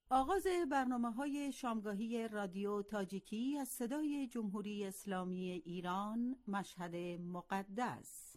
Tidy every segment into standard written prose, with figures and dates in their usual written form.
آغاز برنامه‌های شامگاهی رادیو تاجیکی از صدای جمهوری اسلامی ایران، مشهد مقدس.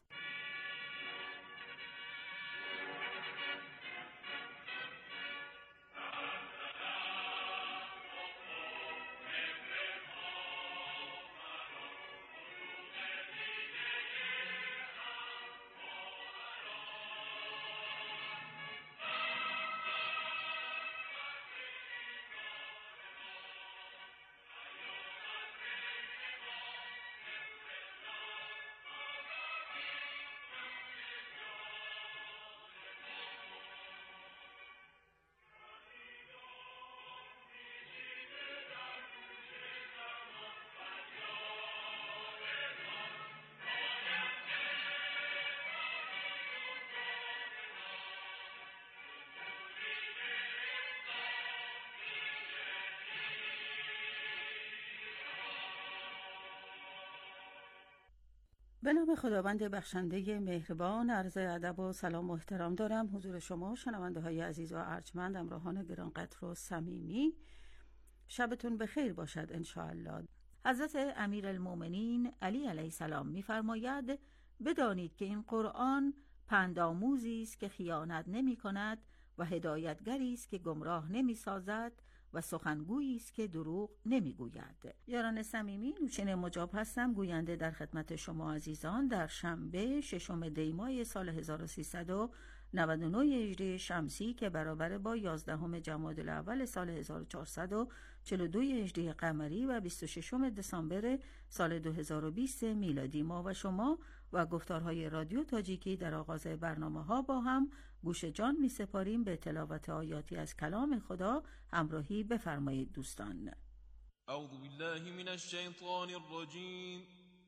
به نام خداوند بخشنده مهربان، عرض ادب و سلام و احترام دارم حضور شما شنونده های عزیز و ارجمند، همراهان گرانقدر و صمیمی. شبتون بخیر باشد انشاءالله. حضرت امیرالمومنین علی علیه السلام می‌فرماید بدانید که این قرآن پندآموزی است که خیانت نمی‌کند و هدایتگری است که گمراه نمی‌سازد و سخنگویی است که دروغ نمیگوید. یاران صمیمی، نوشین مجاب هستم، گوینده در خدمت شما عزیزان در شنبه 6 دی ماه سال 1399 هجری شمسی که برابر با 11 جمادی الاول سال 1442 هجری قمری و 26 دسامبر سال 2020 میلادی ما و شما و گفتارهای رادیو تاجیکی در آغاز برنامه‌ها با هم گوش جان می‌سپاریم به تلاوت آیاتی از کلام خدا. همراهی بفرمایید دوستان. اعوذ بالله من الشیطان الرجیم.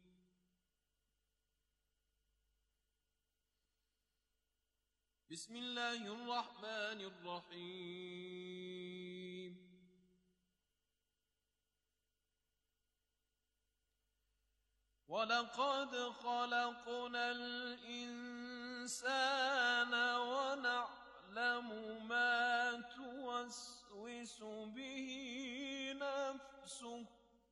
بسم الله الرحمن الرحیم. ولقد خلقنا الإنسان ونعلم ما توسوس به نفسه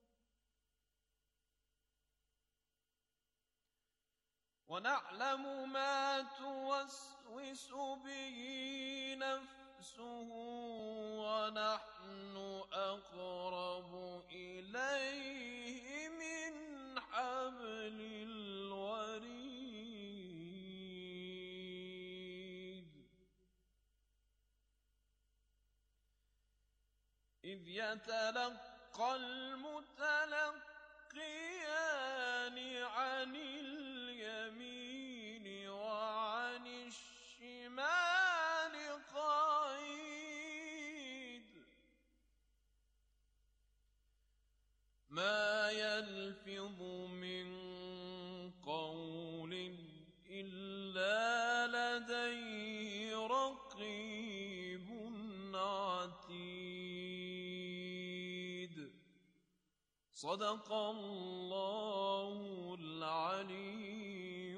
ونحن أقرب إليه من حبل الوريد إذ يتلقى المتلقيان عن اليمين وعن الشمال قعيد ما يلفظ من قول إلا لديه رقيب عتيد. صدق الله العلی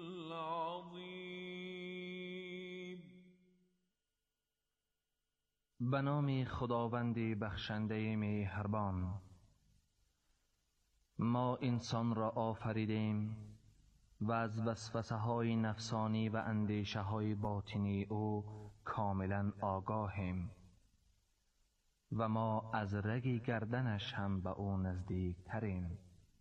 العظیم. به نام خداوند بخشنده مهربان. ما انسان را آفریدیم و از وسوسه های نفسانی و اندیشه های باطنی او کاملا آگاهیم و ما از رگ گردنش هم به او نزدیک تریم.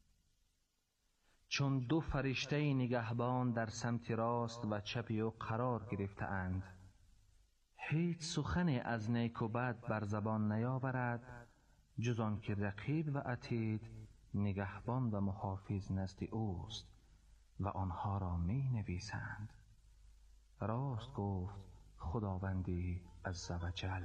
چون دو فرشته نگهبان در سمت راست و چپ او قرار گرفته اند، هیچ سخن از نیک و بد بر زبان نیاورد جز آن که رقیب و عتید نگهبان و محافظ نزد اوست و آنها را می نویسند. راست گفت خداوندی عزوجل.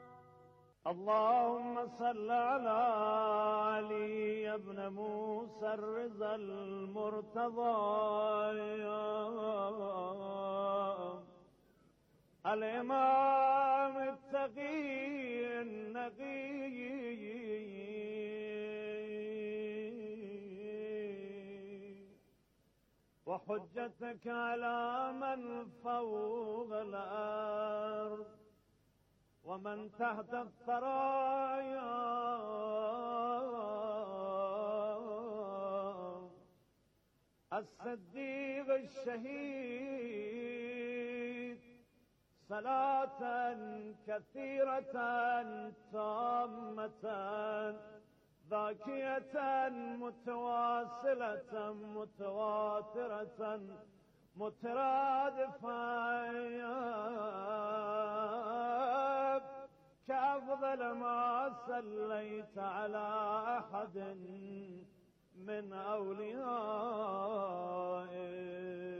اللهم صل على علي بن موسى مسرز المرتضى الإمام التقي النقي وحجتك على من فوق الأرض ومن تحت الثرايا الصديق الشهيد صلاة كثيرة تامة ذاكية متواصلة متواترة مترادفة كأفضل ما صليت على أحد من أوليائك.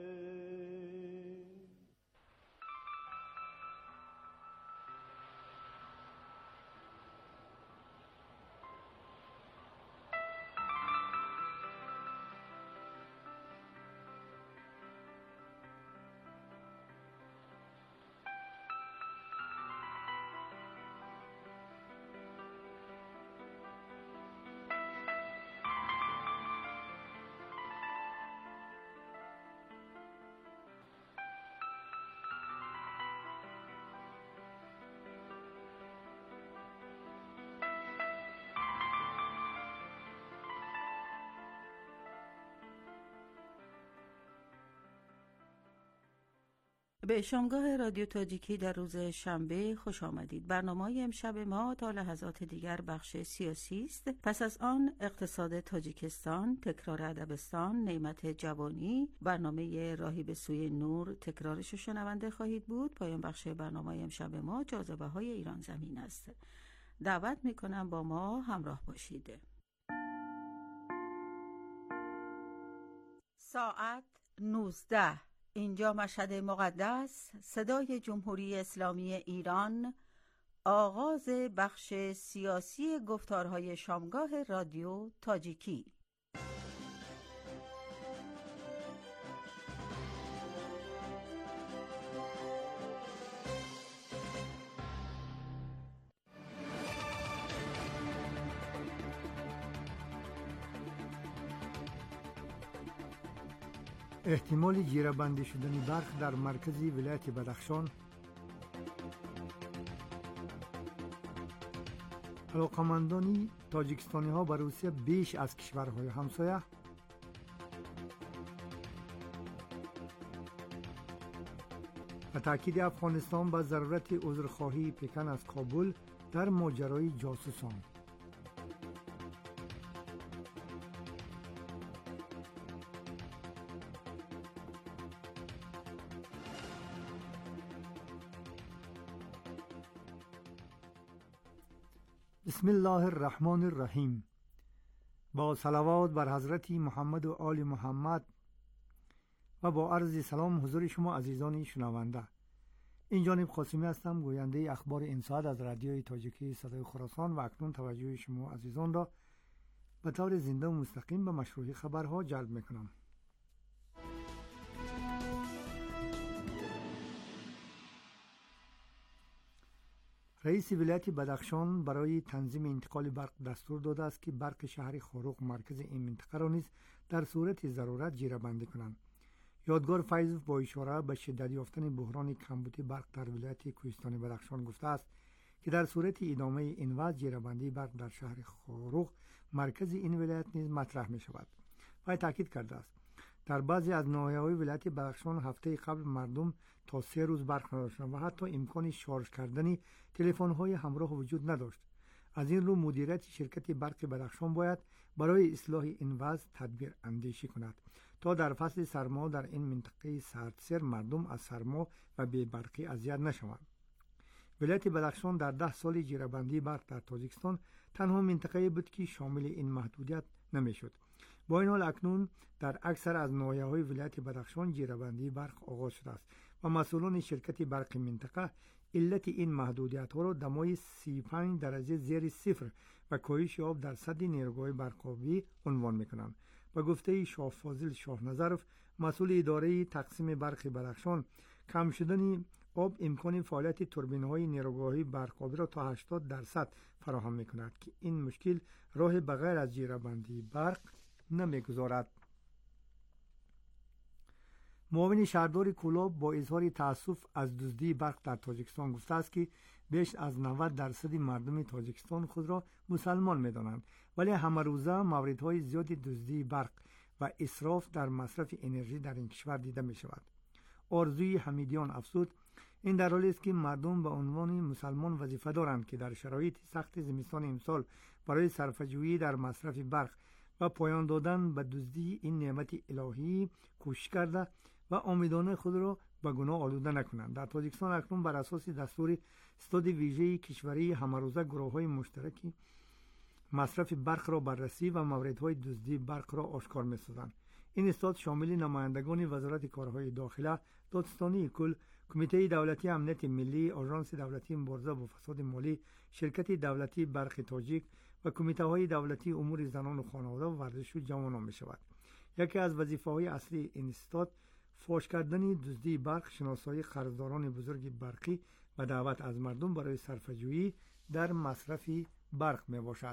به شامگاه رادیو تاجیکی در روز شنبه خوش آمدید. برنامه امشب ما تا لحظات دیگر بخش سیاسی است. پس از آن اقتصاد تاجیکستان، تکرار ادبستان، نعمت جوانی، برنامه راهی به سوی نور تکرارش رو شنونده خواهید بود. پایان بخش برنامه امشب ما جاذبه های ایران زمین است. دعوت میکنم با ما همراه باشید. ساعت 19. اینجا مشهد مقدس، صدای جمهوری اسلامی ایران، آغاز بخش سیاسی گفتارهای شامگاه رادیو تاجیکی. احتمال جیره‌بندی شدن برق در مرکزی ولایت بدخشان، علاقمندان تاجیکستانی ها به روسیه بیش از کشورهای همسایه، و تاکید افغانستان به ضرورت عذرخواهی پکن از کابل در ماجرای جاسوسان. بسم الله الرحمن الرحیم. با صلوات بر حضرت محمد و آل محمد و با عرض سلام حضور شما عزیزان شنونده. این جانب قاسمی هستم، گوینده اخبار این ساعت از رادیوی تاجیکی صدای خراسان، و اکنون توجه شما عزیزان را به طور زنده و مستقیم به مشروع خبرها جلب میکنم. رئیس ولایت بدخشان برای تنظیم انتقال برق دستور داده است که برق شهر خاروق مرکز این منطقه را نیز در صورت ضرورت جیره‌بندی کنند. یادگار فیضوف با اشاره به شدت یافتن بحران کمبود برق در ولایت کوهستان بدخشان گفته است که در صورت ادامه این وضع جیره‌بندی برق در شهر خاروق مرکز این ولایت نیز مطرح می شود. و تاکید کرده است در بعضی از ناحیه‌های ولایت بدخشان هفته قبل مردم تا 3 روز برق نداشتند و حتی امکان شارژ کردن تلفن‌های همراه وجود نداشت. از این رو مدیریت شرکت برق بدخشان باید برای اصلاح این وضع تدبیر اندیشی کند تا در فصل سرما در این منطقه سردسیر مردم از سرما و بی‌برقی اذیت نشوند. ولایت بدخشان در 10 سال جیره‌بندی برق در تاجیکستان تنها منطقه بود که شامل این محدودیت نمی‌شد. با این حال اکنون در اکثر از ناحیه‌های ولایت بدخشان جیره‌بندی برق آغاز شده است و مسئولان شرکت برق منطقه علت این محدودیت ها را دمای 35 درجه زیر صفر و کاهش آب در سطح نیروگاه برق‌آبی عنوان می‌کنند. به گفته شاه فاضل شاه نظرов مسئول اداره تقسیم برق بدخشان، کم شدن آب امکان فعالیت توربین‌های نیروگاه برق‌آبی را تا 80% فراهم می‌کند که این مشکل راه بغیر از جیره‌بندی برق نمی‌گذارد. معاون شهردار کولاب با اظهار تأسف از دزدی برق در تاجیکستان گفته است که بیش از 90% مردم تاجیکستان خود را مسلمان می‌دانند، ولی همه روزه موردهای زیاد دزدی برق و اسراف در مصرف انرژی در این کشور دیده می‌شود. آرزوی حمیدیان افزود این در حالی است که مردم به عنوان مسلمان وظیفه دارند که در شرایط سخت زمستان امسال برای صرفه‌جویی در مصرف برق و پایان دادن به دزدی این نعمت الهی کوشش کرده و آمیدانه خود را به گناه آلوده نکنند. در تاجیکستان اکنون بر اساس دستور استاد ویژه کشوری همروزه گروه‌های مشترکی مصرف برق را بررسی و موردهای دزدی برق را آشکار می‌سازند. این استاد شامل نمایندگان وزارت کارهای داخله، دادستانی کل، کمیته دولتی امنیت ملی، آژانس دولتی مبارزه با فساد مالی، شرکت دولتی برق تاجیک و کمیته‌های دولتی امور زنان و خانواده و ورزش و جوانان می‌شود. یکی از وظیفه‌های اصلی این استاد فاش کردن دزدی برق، شناسایی قرضداران بزرگ برقی و دعوت از مردم برای صرفه‌جویی در مصرف برق میباشد.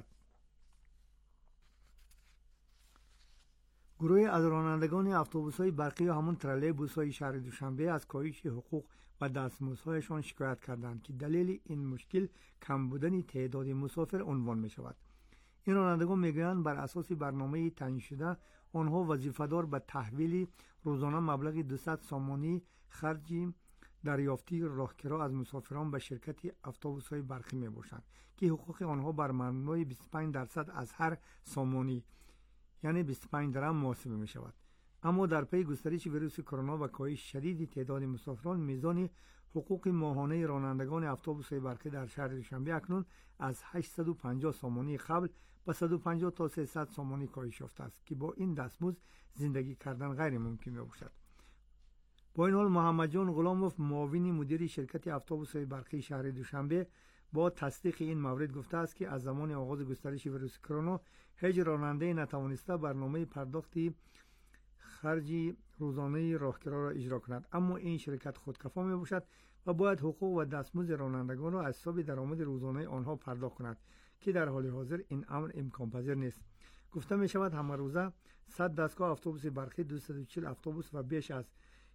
گروه از رانندگان اتوبوس‌های برقی و همون ترالبوس‌های شهر دوشنبه از کاهش حقوق و دستمزدهایشان شکایت کردند که دلیل این مشکل کم بودن تعداد مسافر عنوان می‌شود. این رانندگان میگویند بر اساس برنامه تعیین شده آنها وظیفه‌دار به تحویل روزانه مبلغ 200 سامانی خرج دریافتی راهکرا از مسافران به شرکت اتوبوس‌های برقی میباشند که حقوق آنها بر مبنای 25% از هر سامانی یعنی 25 درم محاسبه می شود. اما در پی گسترش ویروس کرونا و کاهش شدید تعداد مسافران، میزان حقوق ماهانه رانندگان اتوبوس‌های برقی در شهر دوشنبه اکنون از 850 سامانی قبل به 150 تا 300 سامانی کاهش یافته است که با این دستمزد زندگی کردن غیر ممکن می باشد. با این حال محمد جان غلاموف معاون مدیر شرکت اتوبوس‌های برقی شهر دوشنبه با تصدیق این مورد گفته است که از زمان آغاز گسترش ویروس کرونا هیچ راننده نتوانسته برنامه پرداختی خرج روزانه راهکرا را اجرا کند، اما این شرکت خودکفا می باشد و باید حقوق و دستمزد رانندگان را از حساب درآمد روزانه آنها پرداخت کند که در حال حاضر این امر امکان پذیر نیست. گفته می شود همه روزه 100 دستگاه اتوبوس برقی، 240 اتوبوس و بیش از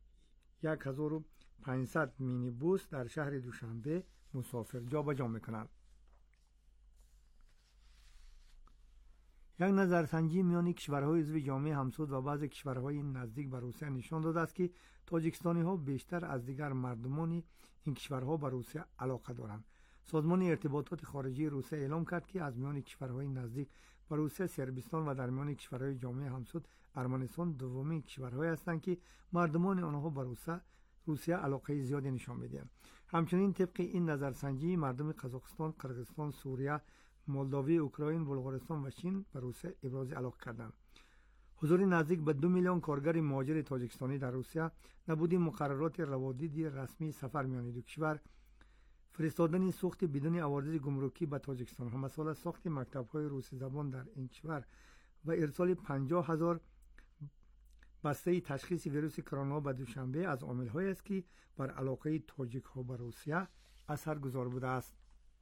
1500 مینی بوس در شهر دوشنبه مسافر جابجا میکنند. یک نظرسنجی میان کشورهای عضو جامعه همسود و بعضی کشورهای نزدیک به روسیه نشان داده است که تاجیکستانی ها بیشتر از دیگر مردمان این کشورها به روسیه علاقه دارند. سازمان ارتباطات خارجی روسیه اعلام کرد که از میان کشورهای نزدیک به روسیه صربستان و در میان کشورهای جامعه همسود ارمنستان دومین کشورهایی هستند که مردمان آنها به روسیه علاقه زیادی نشان میدهند. همچنین طبق این نظرسنجی مردم قزاقستان، قرقیزستان، سوریه، مولداوی، اوکراین، بلغارستان و چین به روسیه ابراز علاقه کردند. حضور نزدیک به 2 میلیون کارگر مهاجر تاجیکستانی در روسیه، نبود مقررات روادید رسمی سفر میان دو کشور، فرستادن سوخت بدون عوارض گمرکی به تاجیکستان، همسال ساخت مکتب‌های روسی زبان در این کشور و ارسال 50,000 بسته تشخیص ویروس کرونا به دوشنبه از عامل‌هایی است که بر علاقه تاجیک‌ها به روسیه اثرگذار بوده است.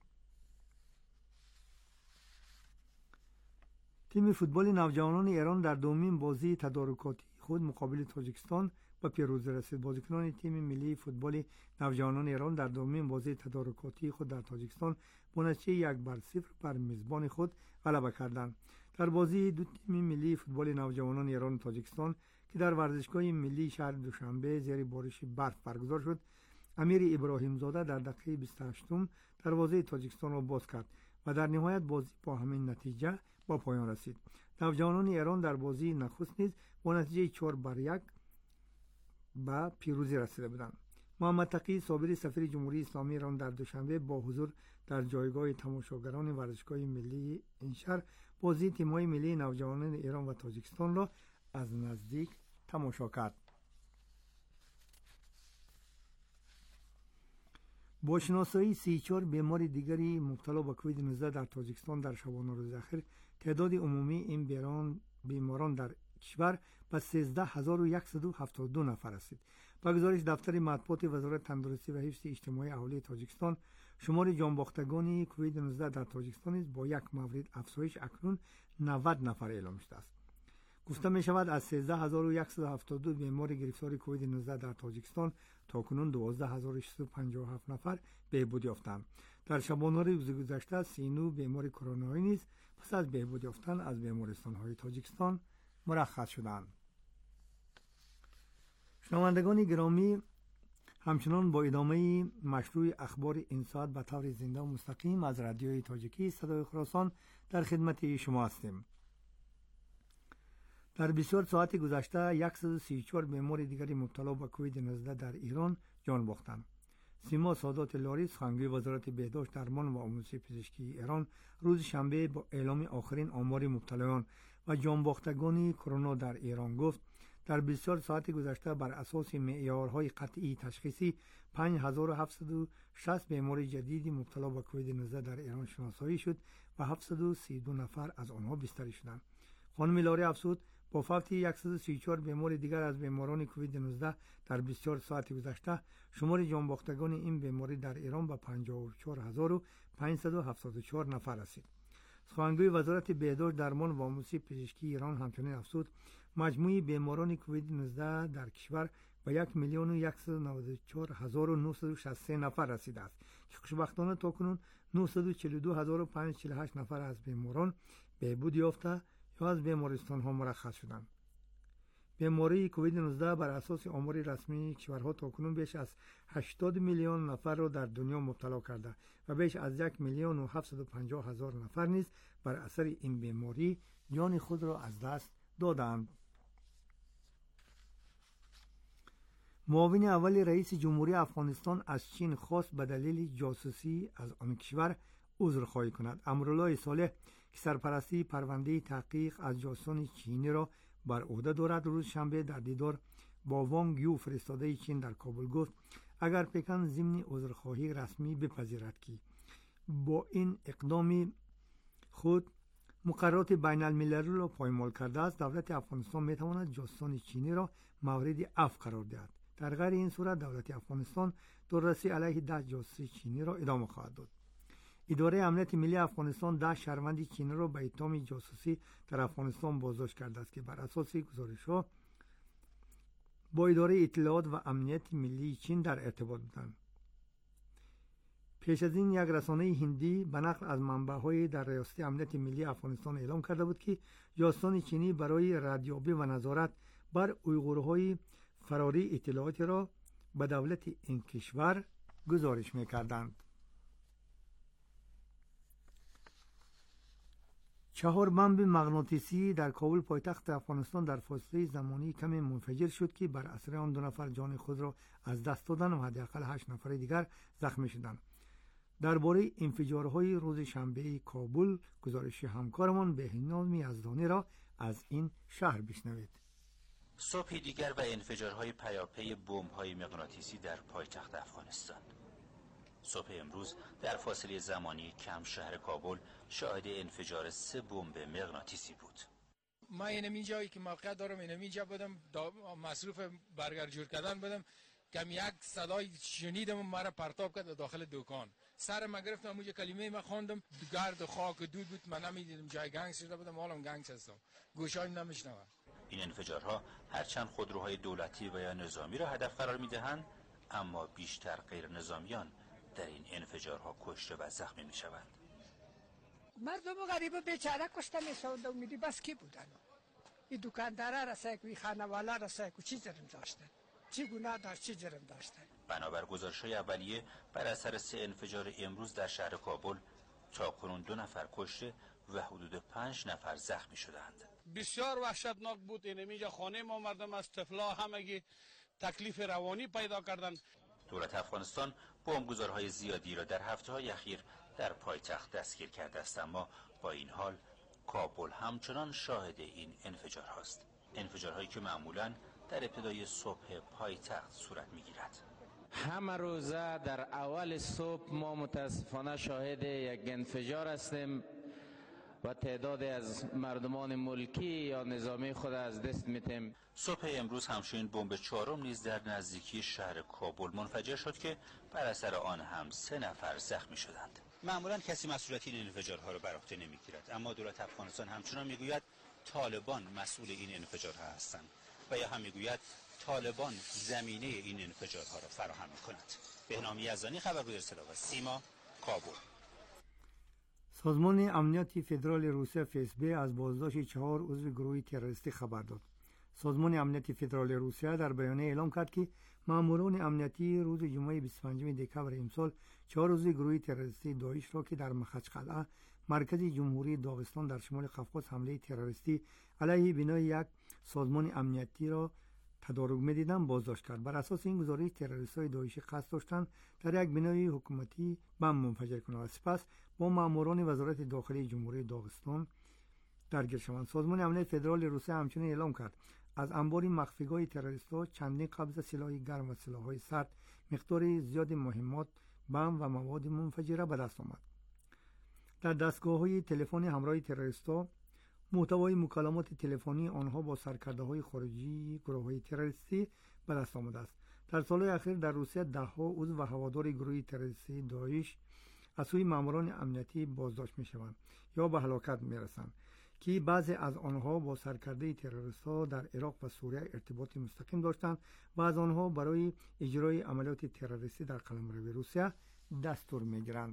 تیم فوتبال نوجوانان ایران در دومین بازی تدارکاتی خود مقابل تاجیکستان به پیروزی رسید. بازیکنان تیم ملی فوتبال نوجوانان ایران در دومین بازی تدارکاتی خود در تاجیکستان با نتیجه 1-0 بر میزبان خود غلبه کردند. در بازی دو تیم ملی فوتبال نوجوانان ایران و تاجیکستان که در ورزشگاه ملی شهر دوشنبه زیر بارش برف برگزار شد، امیر ابراهیم زاده در دقیقه 28 دروازه تاجیکستان را باز کرد و در نهایت بازی با همین نتیجه با پایان رسید. نوجوانان ایران در بازی نخست نیز با نتیجه 4-1 به پیروزی رسیده بودند. محمد تقی صابری سفیر جمهوری اسلامی ایران در دوشنبه با حضور در جایگاه تماشاگران ورزشگاه ملی این شهر بازی تیم‌های ملی نوجوانان ایران و تاجیکستان را از نزدیک تماشا کرد. با شناسایی 34 بیمار دیگری مبتلا به کووید 19 در تاجیکستان در شبانه روز اخیر، تعداد عمومی این بیماران در کشور به 13172 نفر رسید. با گزارش دفتر مطبوعات وزارت تندرستی و حفظ اجتماعی اهالی تاجیکستان، شمار جانباختگان کووید 19 در تاجیکستان نیز با یک مورد افزایش اکنون 90 نفر اعلام شده است. گفته می شود از 13172 بیمار گرفتار کووید 19 در تاجیکستان تاکنون 12657 نفر بهبود یافتند. در شبانه روز گذشته 39 بیمار کرونایی نیز پس از بهبود یافتن از بیمارستان‌های تاجیکستان مرخص شدند. شنوندگان گرامی، همچنان با ادامه مشروع اخبار این ساعت به طور زنده و مستقیم از رادیوی تاجیکی صدای خراسان در خدمت شما هستیم. در 24 ساعت گذشته 134 بیمار دیگری مبتلا به کووید 19 در ایران جان باختند. سیما سادات لاری، سخنگوی وزارت بهداشت، درمان و آموزش پزشکی ایران، روز شنبه با اعلام آخرین آمار مبتلایان و جان باختگان کرونا در ایران گفت در 24 ساعت گذشته بر اساس معیارهای قطعی تشخیصی 5760 بیمار جدید مبتلا به کووید 19 در ایران شناسایی شد و 732 نفر از آنها بستری شدند. خانم لاری افزود با فوت 134 بیمار دیگر از بیماران کووید 19 در 24 ساعت گذشته، شمار جانباختگان این بیماری در ایران به 54574 نفر رسید. سخنگوی وزارت بهداشت، درمان و آموزش پزشکی ایران همچنین افزود مجموع بیماران کووید 19 در کشور به 1,194,963 نفر رسیده است که خوشبختانه تاکنون 942,548 نفر از بیماران بهبود یافته یا از بیمارستان ها مرخص شدند. بیماری کووید 19 بر اساس آمار رسمی کشورها تاکنون بیش از 80 میلیون نفر را در دنیا مبتلا کرده و بیش از 1,750,000 نفر نیز بر اثر این بیماری جان خود را از دست دادند. معاون اول رئیس جمهوری افغانستان از چین خواست به دلیل جاسوسی از آن کشور عذرخواهی کند. امرالله صالح که سرپرستی پرونده تحقیق از جاسوسان چینی را بر عهده دارد، روز شنبه در دیدار با وانگ یو فرستاده چین در کابل گفت اگر پکن ضمن عذرخواهی رسمی بپذیرد که با این اقدام خود مقررات بین المللی را پایمال کرده است، دولت افغانستان میتواند جاسوسان چینی را مورد عفو قرار دهد. در غیر این صورت دولت افغانستان دادرسی علیه 10 جاسوس چینی را ادامه خواهد داد. اداره امنیت ملی افغانستان 10 شهروند چینی را به اتهام جاسوسی در افغانستان بازداشت کرده است که بر اساس گزارش‌ها با اداره اطلاعات و امنیت ملی چین در ارتباط بودند. پیش از این یک رسانه هندی به نقل از منبع‌های در ریاست امنیت ملی افغانستان اعلام کرده بود که جاسوسان چینی برای ردیابی و نظارت بر اویغورهای فراری اطلاعاتی را به دولت این کشور گزارش می‌کردند. 4 بمب مغناطیسی در کابل پایتخت افغانستان در فاصله زمانی کمی منفجر شد که بر اثر آن 2 نفر جان خود را از دست دادند و حداقل 8 نفر دیگر زخمی شدند. درباره انفجارهای روز شنبه کابل گزارش همکارمان بهنام یزدانی را از این شهر بشنوید. صبح دیگر و انفجارهای پیاپی بمب‌های مغناطیسی در پایتخت افغانستان. صبح امروز در فاصله زمانی کم شهر کابل شاهد انفجار 3 بمب مغناطیسی بود. ما اینمی جایی که موقع دارم اینمی جا بودم مصروف برگر جور کردن بودم کم یک صدای شنیدم مرا پرتاب کرد داخل دکان. سر ما گرفتم اونجا کلمه ما خواندم گرد خاک دود بود، من نمیدیدم جای گنگ شده بودم، حالم گنگ هستم، گوشایم نمیشنوم. این انفجارها هرچند خودروهای دولتی و یا نظامی را هدف قرار میدهند، اما بیشتر غیر نظامیان در این انفجارها کشته و زخمی میشوند. مردم غریبه بیچاره کشته میشوند، امیدی بس کی بودن؟ این دکاندارا رسای که خانوالا رسای که چی جرم داشتن؟ چی گناه داشت، چی جرم داشتن؟ بنابر گزارش‌های اولیه بر اثر 3 انفجار امروز در شهر کابل تاکنون 2 نفر کشته و حدود 5 نفر زخمی شدند. بسیار وحشتناک بود. اینجا خانه ما مردم از طفلا همگی تکلیف روانی پیدا کردن. دولت افغانستان بمبگذارهای زیادی را در هفته‌های اخیر در پایتخت دستگیر کرده است، اما با این حال کابل همچنان شاهد این انفجار هاست. انفجارهایی که معمولاً در ابتدای صبح پایتخت صورت می‌گیرد. همه روزه در اول صبح ما متاسفانه شاهد یک انفجار هستیم و تعدادی از مردمان ملکی یا نظامی خود از دست میتیم. صبح امروز همچنین بمب چهارم نیز در نزدیکی شهر کابل منفجر شد که بر اثر آن هم 3 نفر زخمی شدند. معمولا کسی مسئولیت این انفجارها را بر عهده نمیگیرد، اما دولت افغانستان همچنان میگوید طالبان مسئول این انفجارها هستند و یا هم میگوید طالبان زمینه این انفجارها را فراهم میکند. بهنام یزدانی، خبرگزاری صدا و سیما، کابل. سازمان امنیت فدرال روسیه FSB از بازداشت 4 عضو گروه تروریستی خبر داد. سازمان امنیت فدرال روسیه در بیانیه اعلام کرد که ماموران امنیتی روز جمعه 25 دکبر امسال 4 عضو گروه تروریستی داعش را که در مخچقلعه مرکز جمهوری داغستان در شمال قفقاز حمله تروریستی علیه بنای یک سازمان امنیتی را تدارک می‌دیدند بازداشت کرد. بر اساس این گزارش تروریست‌های داعشی قصد داشتند در یک بنای حکومتی بم منفجر کنند، سپس با ماموران وزارت داخلی جمهوری داغستان درگیر شوند. سازمان امنیت فدرال روسیه همچنین اعلام کرد از انبار مخفیگاه تروریست‌ها چندین قبضه سلاح گرم و سلاح‌های سرد، مقدار زیاد مهمات، بم و مواد منفجره به دست آمد. در دستگاه‌های تلفن همراه تروریست‌ها محتوای مکالمات تلفنی آنها با سرکرده‌های خارجی گروه‌های تروریستی به دست آمده است. در سال‌های اخیر در روسیه ده‌ها عضو و هوادار گروه تروریستی داعش از سوی ماموران امنیتی بازداشت می‌شوند یا به هلاکت می‌رسند که بعضی از آنها با سرکرده تروریست‌ها در عراق و سوریه ارتباط مستقیم داشتند و از آنها برای اجرای عملیات تروریستی در قلمرو روسیه دستور می‌گیرند.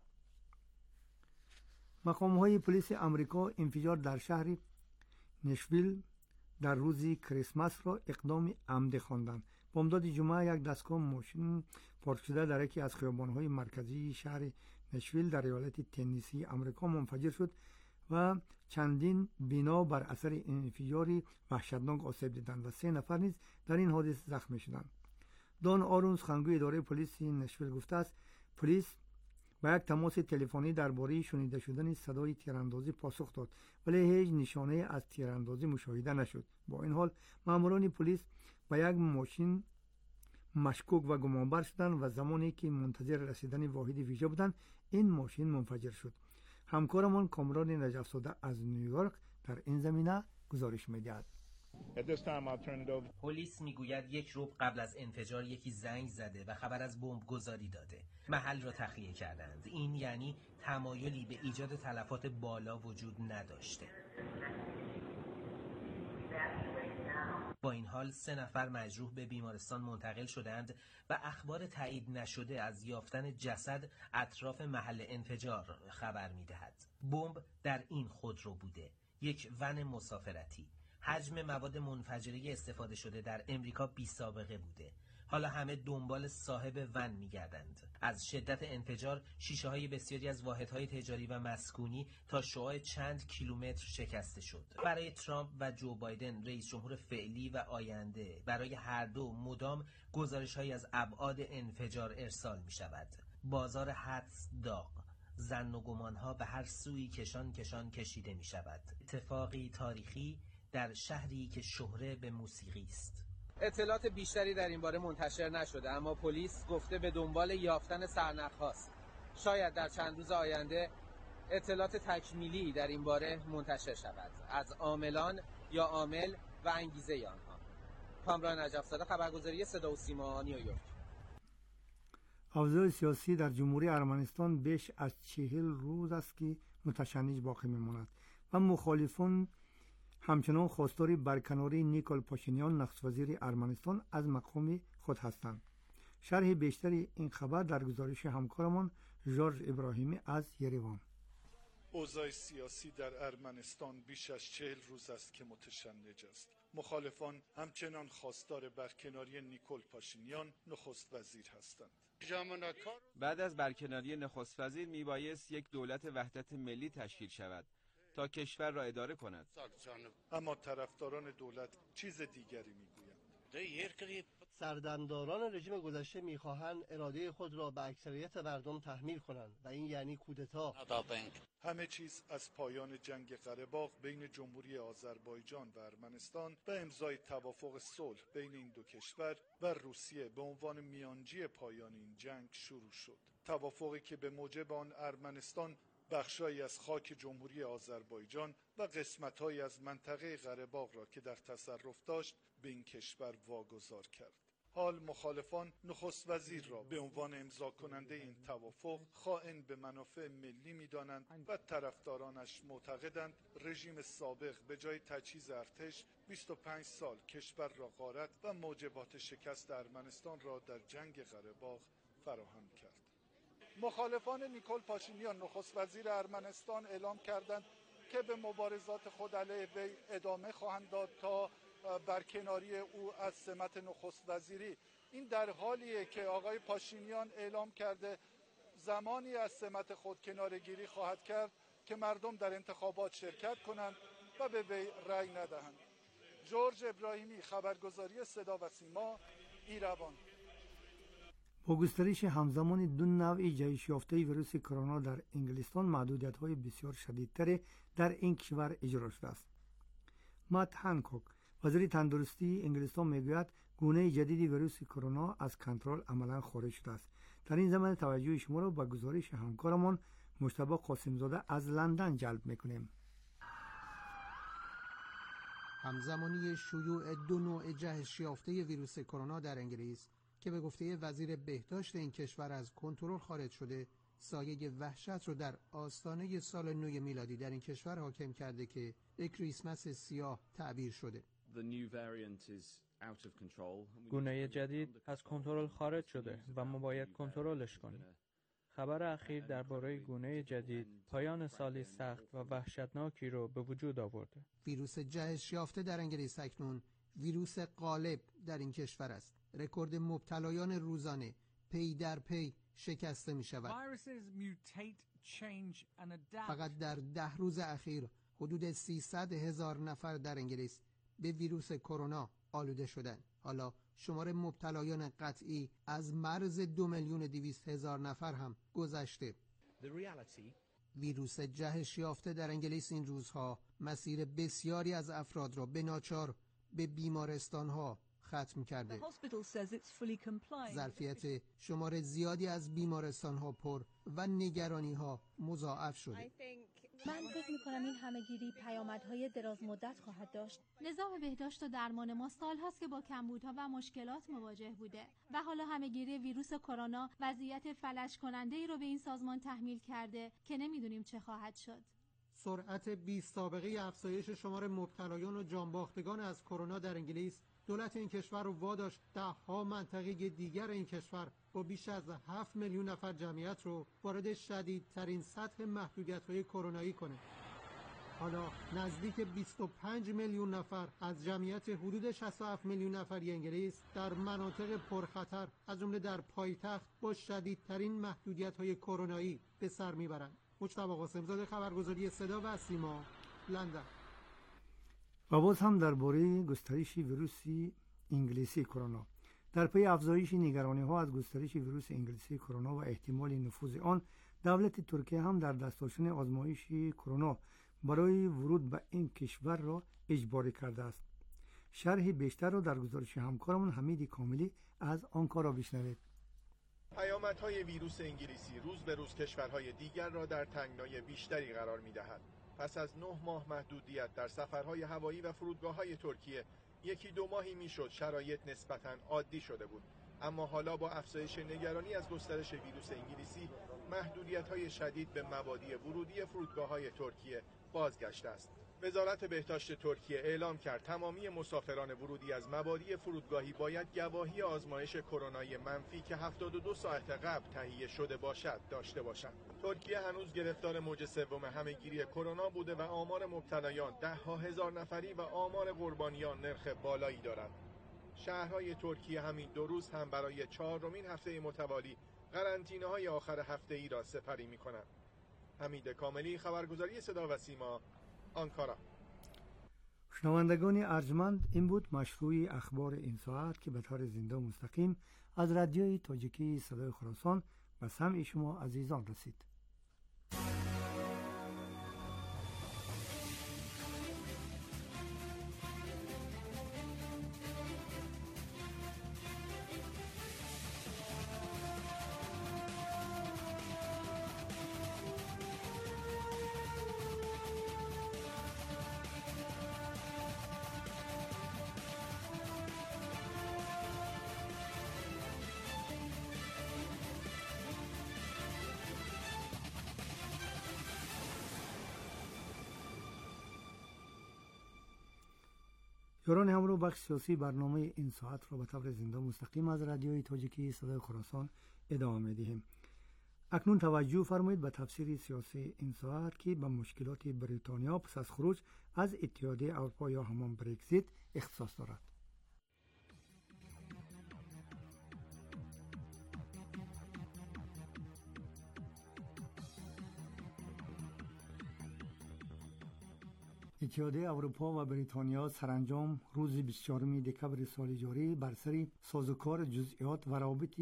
مقام‌های پلیس آمریکا انفجار در شهر نشویل در روز کریسمس را اقدام عمدی خواندند. بامداد جمعه یک دستگاه ماشین پارک شده در یکی از خیابان‌های مرکزی شهر نشویل در ایالت تنسی آمریکا منفجر شد و چندین بنا بر اثر این انفجاری وحشتناک آسیب دیدند و 3 نفر نیز در این حادثه زخمی شدند. دان آرون، سخنگوی اداره پلیس نشویل گفته است پلیس با یک تماس تلفنی درباره شنیده شدن صدای تیراندازی پاسخ داد، ولی هیچ نشانه از تیراندازی مشاهده نشد. با این حال ماموران پلیس با یک ماشین مشکوک و گمانبر شدند و زمانی که منتظر رسیدن واحد ویژه بودند این ماشین منفجر شد. همکارمان کامران نجف‌زاده از نیویورک در این زمینه گزارش می‌دهد. پلیس میگوید 1 ربع قبل از انفجار یکی زنگ زده و خبر از بمب گذاری داده. محل را تخلیه کردند. این یعنی تمایلی به ایجاد تلفات بالا وجود نداشته. با این حال 3 نفر مجروح به بیمارستان منتقل شدند و اخبار تایید نشده از یافتن جسد اطراف محل انفجار خبر می‌دهد. بمب در این خودرو بوده، یک ون مسافرتی. حجم مواد منفجره استفاده شده در امریکا بی سابقه بوده. حالا همه دنبال صاحب ون می‌گردند. از شدت انفجار شیشه‌های بسیاری از واحدهای تجاری و مسکونی تا شعاع چند کیلومتر شکسته شد. برای ترامپ و جو بایدن، رئیس جمهور فعلی و آینده، برای هر دو مدام گزارش‌هایی از ابعاد انفجار ارسال می‌شود. بازار حدس داغ، ظن و گمان‌ها به هر سوی کشان کشیده می‌شود. اتفاقی تاریخی در شهری که شهره به موسیقی است. اطلاعات بیشتری در این باره منتشر نشده، اما پلیس گفته به دنبال یافتن سرنخ‌هاست. شاید در چند روز آینده اطلاعات تکمیلی در این باره منتشر شود از عاملان یا عامل و انگیزه آنها. کامران نجف‌زاده، خبرگزاری صدا و سیما، نیویورک. اوضاع سیاسی در جمهوری ارمنستان بیش از 40 روز است که متشنج باقی میماند و مخالفان همچنان خواستار برکناری نیکول پاشینیان نخست وزیر ارمنستان از مقام خود هستند. شرح بیشتری این خبر در گزارش همکارمان ژورژ ابراهیمی از یریوان. اوضاع سیاسی در ارمنستان بیش از 40 روز است که متشنج است. مخالفان همچنان خواستار برکناری نیکول پاشینیان نخست وزیر هستند. بعد از برکناری نخست وزیر میبایست یک دولت وحدت ملی تشکیل شود تا کشور را اداره کند. اما طرفداران دولت چیز دیگری میگویند. سردمداران رژیم گذشته می‌خواهند اراده خود را به اکثریت مردم تحمیل کنند و این یعنی کودتا. همه چیز از پایان جنگ قره باغ بین جمهوری آذربایجان و ارمنستان و امضای توافق صلح بین این دو کشور و روسیه به عنوان میانجی پایان این جنگ شروع شد. توافقی که به موجب آن ارمنستان بخشایی از خاک جمهوری آذربایجان و قسمت‌هایی از منطقه قره باغ را که در تصرف داشت به این کشور واگذار کرد. حال مخالفان نخست وزیر را به عنوان امضا کننده این توافق خائن به منافع ملی می‌دانند و طرفدارانش معتقدند رژیم سابق به جای تجهیز ارتش 25 سال کشور را غارت و موجبات شکست ارمنستان را در جنگ قره باغ فراهم کرد. مخالفان نیکول پاشینیان نخست وزیر ارمنستان اعلام کردند که به مبارزات خود علیه وی ادامه خواهند داد تا برکناری او از سمت نخست وزیری. این در حالیه که آقای پاشینیان اعلام کرده زمانی از سمت خود کناره‌گیری خواهد کرد که مردم در انتخابات شرکت کنند و به وی رأی ندهند. جورج ابراهیمی، خبرگزاری صدا و سیما، ایروان. با گسترش همزمان دو نوع جهش یافته ویروس کرونا در انگلستان محدودیت‌های بسیار شدیدتر در این کشور اجرا شده است. مات هانکوک، وزیر تندرستی انگلستان، میگوید گونه جدید ویروس کرونا از کنترل عملا خارج شده است. در این زمان توجه شما را به گزارش همکارمان مجتبی قاسمزاده از لندن جلب می‌کنیم. همزمانی شیوع دو نوع جهش یافته ویروس کرونا در انگلیس که به گفته وزیر بهداشت این کشور از کنترل خارج شده، سایه وحشت رو در آستانه سال نو میلادی در این کشور حاکم کرده که به کریسمس سیاه تعبیر شده. گونه جدید از کنترل خارج شده و ما باید کنترلش کنیم. خبر اخیر درباره گونه جدید پایان سالی سخت و وحشتناکی رو به وجود آورده. ویروس جهش یافته در انگلیس اکنون ویروس غالب در این کشور است. رکورد مبتلایان روزانه پی در پی شکسته می شود. فقط در 10 روز اخیر حدود 300,000 نفر در انگلیس به ویروس کرونا آلوده شدند. حالا شمار مبتلایان قطعی از مرز 2,200,000 نفر هم گذشته. ویروس جهش یافته در انگلیس این روزها مسیر بسیاری از افراد را به ناچار به بیمارستان‌ها ختم کرده. ظرفیت شمار زیادی از بیمارستان‌ها پر و نگرانی‌ها مضاعف شده. من فکر می‌کنم این همه‌گیری پیامدهای دراز مدت خواهد داشت. نظام بهداشت و درمان ما سال‌هاست که با کمبودها و مشکلات مواجه بوده و حالا همه‌گیری ویروس کرونا وضعیت فلج کننده‌ای رو به این سازمان تحمیل کرده که نمی‌دونیم چه خواهد شد. سرعت بی سابقه افزایش شمار مبتلایان و جانباختگان از کرونا در انگلیس دولت این کشور رو واداشت 10 منطقه دیگر این کشور با بیش از 7 میلیون نفر جمعیت رو وارد شدیدترین سطح محدودیت‌های کرونایی کنه. حالا نزدیک 25 میلیون نفر از جمعیت حدود 67 میلیون نفری انگلیس در مناطق پرخطر از جمله در پایتخت با شدیدترین محدودیت‌های کرونایی به سر میبرند. مجتبی قاسمزاده، خبرگزاری صدا و سیما، لندن. و باز هم درباره گسترش ویروس انگلیسی کرونا. در پی افزایش نگرانی‌ها از گسترش ویروس انگلیسی کرونا و احتمال نفوذ آن، دولت ترکیه هم در دست داشتن آزمایش کرونا برای ورود به این کشور را اجباری کرده است. شرح بیشتر را در گزارش همکارمون حمید کاملی از آنکارا بشنوید. پیامدهای ویروس انگلیسی روز به روز کشورهای دیگر را در تنگنای بیشتری قرار می‌دهد. پس از 9 ماه محدودیت در سفرهای هوایی و فرودگاه‌های ترکیه، 1-2 ماهی میشد شرایط نسبتاً عادی شده بود. اما حالا با افزایش نگرانی از گسترش ویروس انگلیسی، محدودیت‌های شدید به مبادی ورودی فرودگاه‌های ترکیه بازگشته است. وزارت بهداشت ترکیه اعلام کرد تمامی مسافران ورودی از مبادی فرودگاهی باید گواهی آزمایش کرونایی منفی که 72 ساعت قبل تهیه شده باشد داشته باشند. ترکیه هنوز گرفتار موج سوم همه‌گیری کرونا بوده و آمار مبتلایان 10,000 نفری و آمار قربانیان نرخ بالایی دارد. شهرهای ترکیه همین 2 روز هم برای 4مین هفته متوالی قرنطینه‌های آخر هفته‌ای را سپری می‌کنند. حمید کاملی، خبرگزاری صدا و سیما، آنکارا. شنوندگان ارجمند، این بود مشروع اخبار این ساعت که به طور زنده و مستقیم از رادیوی تاجیکی صدای خراسان به سمع شما عزیزان رسید. یاران همراه، بخش سیاسی برنامه این ساعت را به طور زنده مستقیم از رادیوی تاجیکی صدای خراسان ادامه می‌دهیم. اکنون توجه فرمایید به تفسیر سیاسی این ساعت که به مشکلات بریتانیا پس از خروج از اتحادیه اروپا یا همان برگزیت اختصاص دارد. اتحادیه اروپا و بریتانیا سرانجام روز 24 دکمبر سال جاری بر سر سازوکار جزئیات و روابط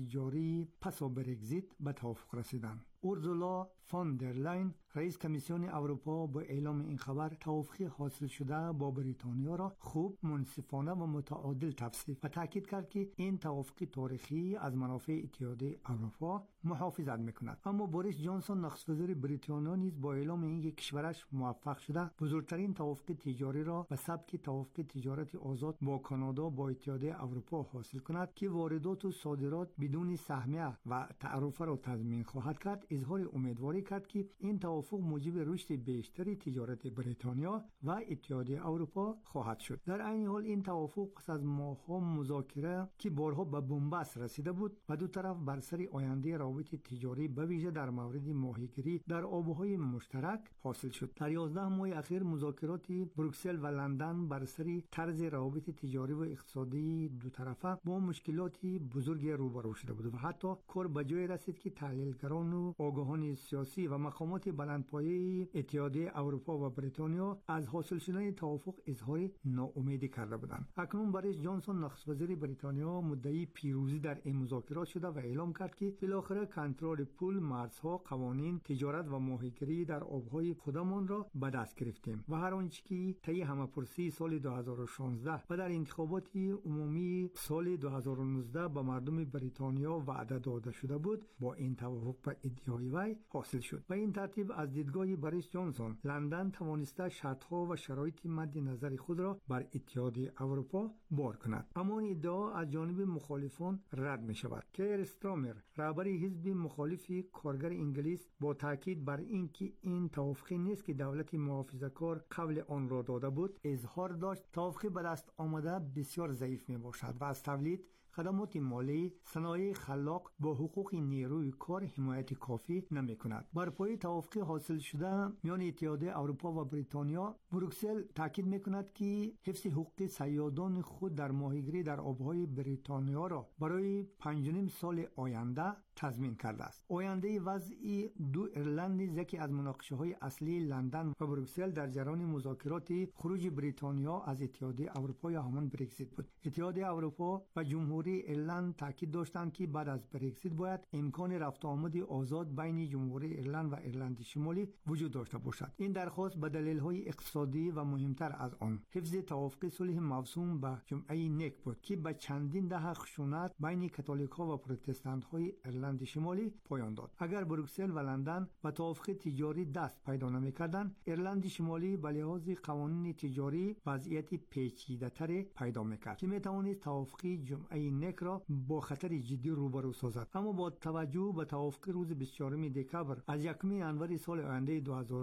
تجاری پس از برگزیت به توافق رسیدند. اورسولا فون در لاین رئیس کمیسیون اروپا با اعلام این خبر توافقی حاصل شده با بریتانیا را خوب، منصفانه و متعادل تفسیر و تاکید کرد که این توافق تاریخی از منافع اتحادیه اروپا محافظت میکند. اما بوریس جانسون نخست وزیر بریتانیا نیز با اعلام اینکه کشورش موفق شده بزرگترین توافق تجاری را به سبک توافق تجارت آزاد با کانادا با اتحادیه اروپا حاصل کند که واردات و صادرات بدون سهمیه و تعرفه را تضمین خواهد کرد، اظهار امیدواری کرد که این توافق موجب رشد بیشتری تجارت بریتانیا و اتحادیه اروپا خواهد شد. در این حال این توافق پس از ماه‌ها مذاکره که بارها به بنبست رسیده بود و دو طرف بر سر آینده روابط تجاری به ویژه در مورد ماهیگیری در آبهای مشترک حاصل شد. در 11 ماه اخیر مذاکرات بروکسل و لندن بر سر طرز روابط تجاری و اقتصادی دو طرفه با مشکلات بزرگی روبرو شده بود و حتی کار به جای رسید که تحلیلگران و آگاهان سیاسی و مقامات بلندپایه اتحادیه اروپا و بریتانیا از حاصل شدن توافق اظهار ناامیدی کرده بودند. اکنون بوریس جانسون نخست وزیر بریتانیا مدعی پیروزی در این مذاکرات شده و اعلام کرد که بالاخره کنترل پول، مرزها، قوانین تجارت و ماهیگیری در آبهای خودمان را به دست گرفتیم و هر آنچه که طی همه‌پرسی سال 2016 و در انتخابات عمومی سال 2019 به مردم بریتانیا وعده داده شده بود با این توافق به ادعای وی حاصل شد. به این ترتیب از دیدگاه بوریس جانسون لندن توانسته شرطها و شرایط مد نظر خود را بر اتحادیه اروپا بار کند. اما این ادعا از جانب مخالفان رد می شود. کیر استرامر رهبر حزب مخالف کارگر انگلیس با تاکید بر اینکه این توافقی نیست که دولت محافظه‌کار قبل آن را داده بود اظهار داشت توافقی به دست آمده بسیار ضعیف می باشد و از تولید، خدمات مالی، صنایع خلاق با حقوق نیروی کار حمایت کافی نمی کند. بر پای توافق حاصل شده میان اتحادیه اروپا و بریتانیا، بروکسل تاکید می کند که حفظ حقوق صیادان خود در ماهیگیری در آبهای بریتانیا را برای 5.5 سال آینده تضمین کرده است. آینده وضعی دو ایرلند نیز یکی از مناقشه‌های اصلی لندن و بروکسل در جریان مذاکرات خروج بریتانیا از اتحادیه اروپا یا همان برگزیت بود. اتحادیه اروپا و جمهوری ایرلند تاکید داشتند که بعد از برگزیت باید امکان رفت و آمد آزاد بین جمهوری ایرلند و ایرلند شمالی وجود داشته باشد. این درخواست به دلایل اقتصادی و مهمتر از آن حفظ توافق صلح موسوم به جمعه نیک بود که به چندین دهه خشونت بین کاتولیک‌ها و پروتستانت‌های ایرلند شمالی پایان داد. اگر بروکسل و لندن به توافق تجاری دست پیدا نمی‌کردند، ایرلند شمالی به لحاظ قوانین تجاری وضعیت پیچیده‌تر پیدا می‌کرد که می‌توانست توافق جمعه نیک را با خطر جدی روبرو سازد. اما با توجه به توافق روز 24 دکمبر از 1 ژانویه سال آینده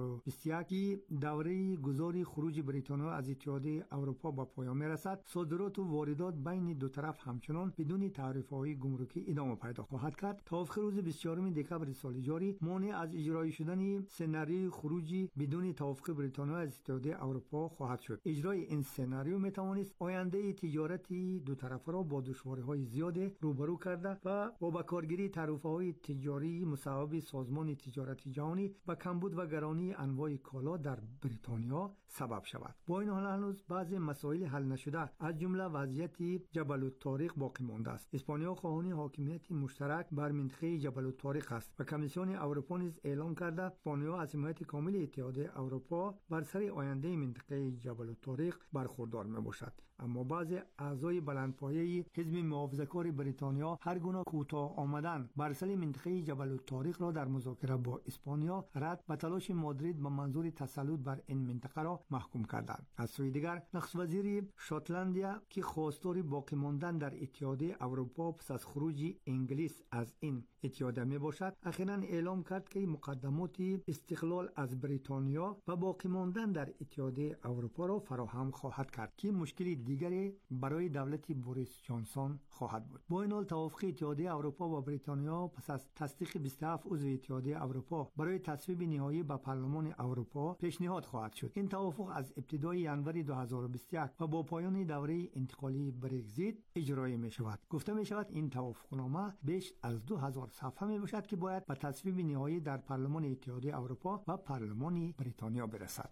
2021 دوره گذاری خروج بریتانیا از اتحادیه اروپا به پایان می‌رسد، صادرات و واردات بین دو طرف همچنان بدون تعرفه‌های گمرکی ادامه پیدا خواهد کرد. توافق روز 24 دکمبر سال جاری مانع از اجرای شدن سناریوی خروج بدون توافق بریتانیا از اتحادیه اروپا خواهد شد. اجرای این سناریو می‌توانست آینده تجارتی دو طرفه را با دشواری‌های مسائل‌های زیاد روبرو کرده و با بکارگیری تعرفه‌های تجاری مصوب سازمان تجارت جهانی و کمبود و گرانی انواع کالا در بریتانیا سبب شود. با این حال هنوز بعضی مسائل حل نشده از جمله وضعیت جبل الطارق باقی مانده است. اسپانیا خواهان حاکمیت مشترک بر منطقه جبل الطارق است و کمیسیون اروپا نیز اعلام کرده اسپانیا از حمایت کامل اتحادیه اروپا بر سر آینده منطقه جبل الطارق برخوردار میباشد. اما بعضی اعضای بلندپایه حزب محافظه‌کار بریتانیا هر گونه کوتاه آمدن بر سر منطقه جبل الطارق را در مذاکره با اسپانیا رد و تلاش مادرید به منظور تسلط بر این منطقه را محکوم کردند. از سوی دیگر نخست وزیر شاتلندیا که خواستار باقی ماندن در اتحادیه اروپا پس از خروج انگلیس از این اتحادیه می باشد اخیراً اعلام کرد که مقدمات استقلال از بریتانیا و باقی ماندن در اتحادیه اروپا را فراهم خواهد کرد که مشکل دیگری برای دولت بوریس جانسون خواهد بود. با این حال توافق اتحادیه اروپا و بریتانیا پس از تصدیق 27 عضو اتحادیه اروپا برای تصویب نهایی به پارلمان اروپا پیشنهاد خواهد شد. این توافق از ابتدای ژانویه 2021 و با پایان دوره انتقالی برگزیت اجرایی می شود. گفته می شود این توافقنامه بیش از 2000 صفحه می باشد که باید به تصویب نهایی در پارلمان اتحادیه اروپا و پارلمان بریتانیا برسد.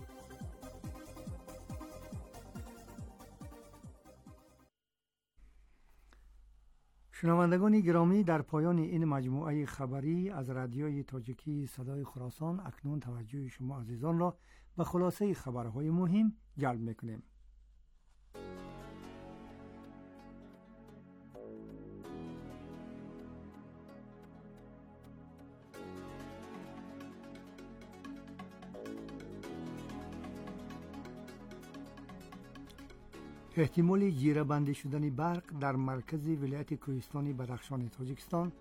شنوندگان گرامی، در پایان این مجموعه خبری از رادیوی تاجیکی صدای خراسان اکنون توجه شما عزیزان را به خلاصه خبرهای مهم جلب می‌کنیم. احتمال جیره‌بندی شدن برق در مرکز ولایت کوهستانی بدخشان تاجیکستان،